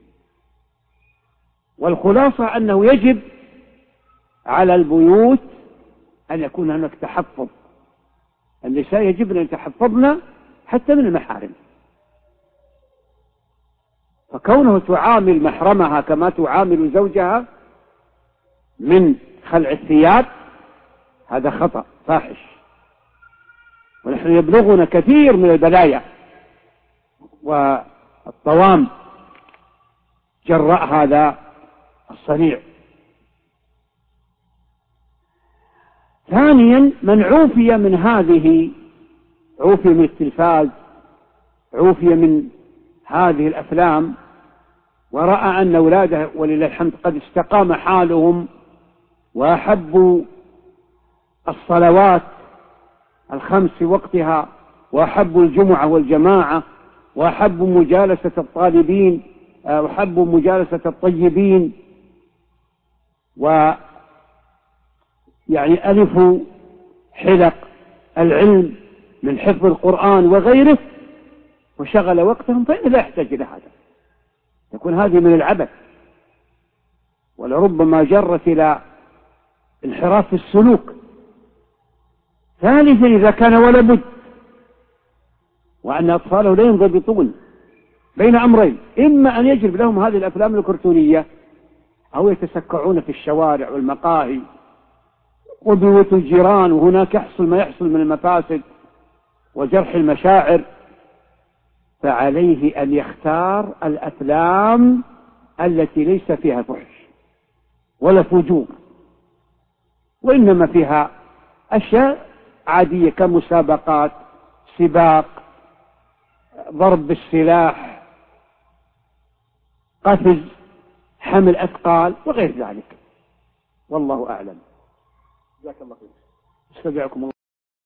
والخلاصة أنه يجب على البيوت أن يكون هناك تحفظ، النساء يجب أن يتحفظن حتى من المحارم، فكونه تعامل محرمها كما تعامل زوجها من خلع الثياب هذا خطأ فاحش، ونحن يبلغنا كثير من البلايا والطوام جراء هذا الصنيع. ثانيا، من عوفي من عوفي من التلفاز، عوفي من هذه الأفلام، ورأى أن أولاده ولله الحمد قد استقام حالهم وأحبوا الصلوات ال5 وقتها، وأحبوا الجمعة والجماعة، وأحبوا مجالسة الطالبين، وأحبوا مجالسة الطيبين، ألفوا حلق العلم من حفظ القرآن وغيره، وشغل وقتهم، فإنه لا يحتاج إلى هذا، يكون هذه من العبث، ولربما جرت إلى انحراف في السلوك. ثالثا، إذا كان ولا بد وأن أطفاله لا ينضبطون بين أمرين: إما أن يجلب لهم هذه الأفلام الكرتونية، أو يتسكعون في الشوارع والمقاهي وبيوت الجيران، وهناك يحصل ما يحصل من المفاسد وجرح المشاعر. فعليه أن يختار الأفلام التي ليس فيها فحش ولا فجور، وإنما فيها أشياء عادية كمسابقات، سباق، ضرب بالسلاح، قفز، حمل أثقال وغير ذلك. والله أعلم. جزاك الله خير. استودعكم الله.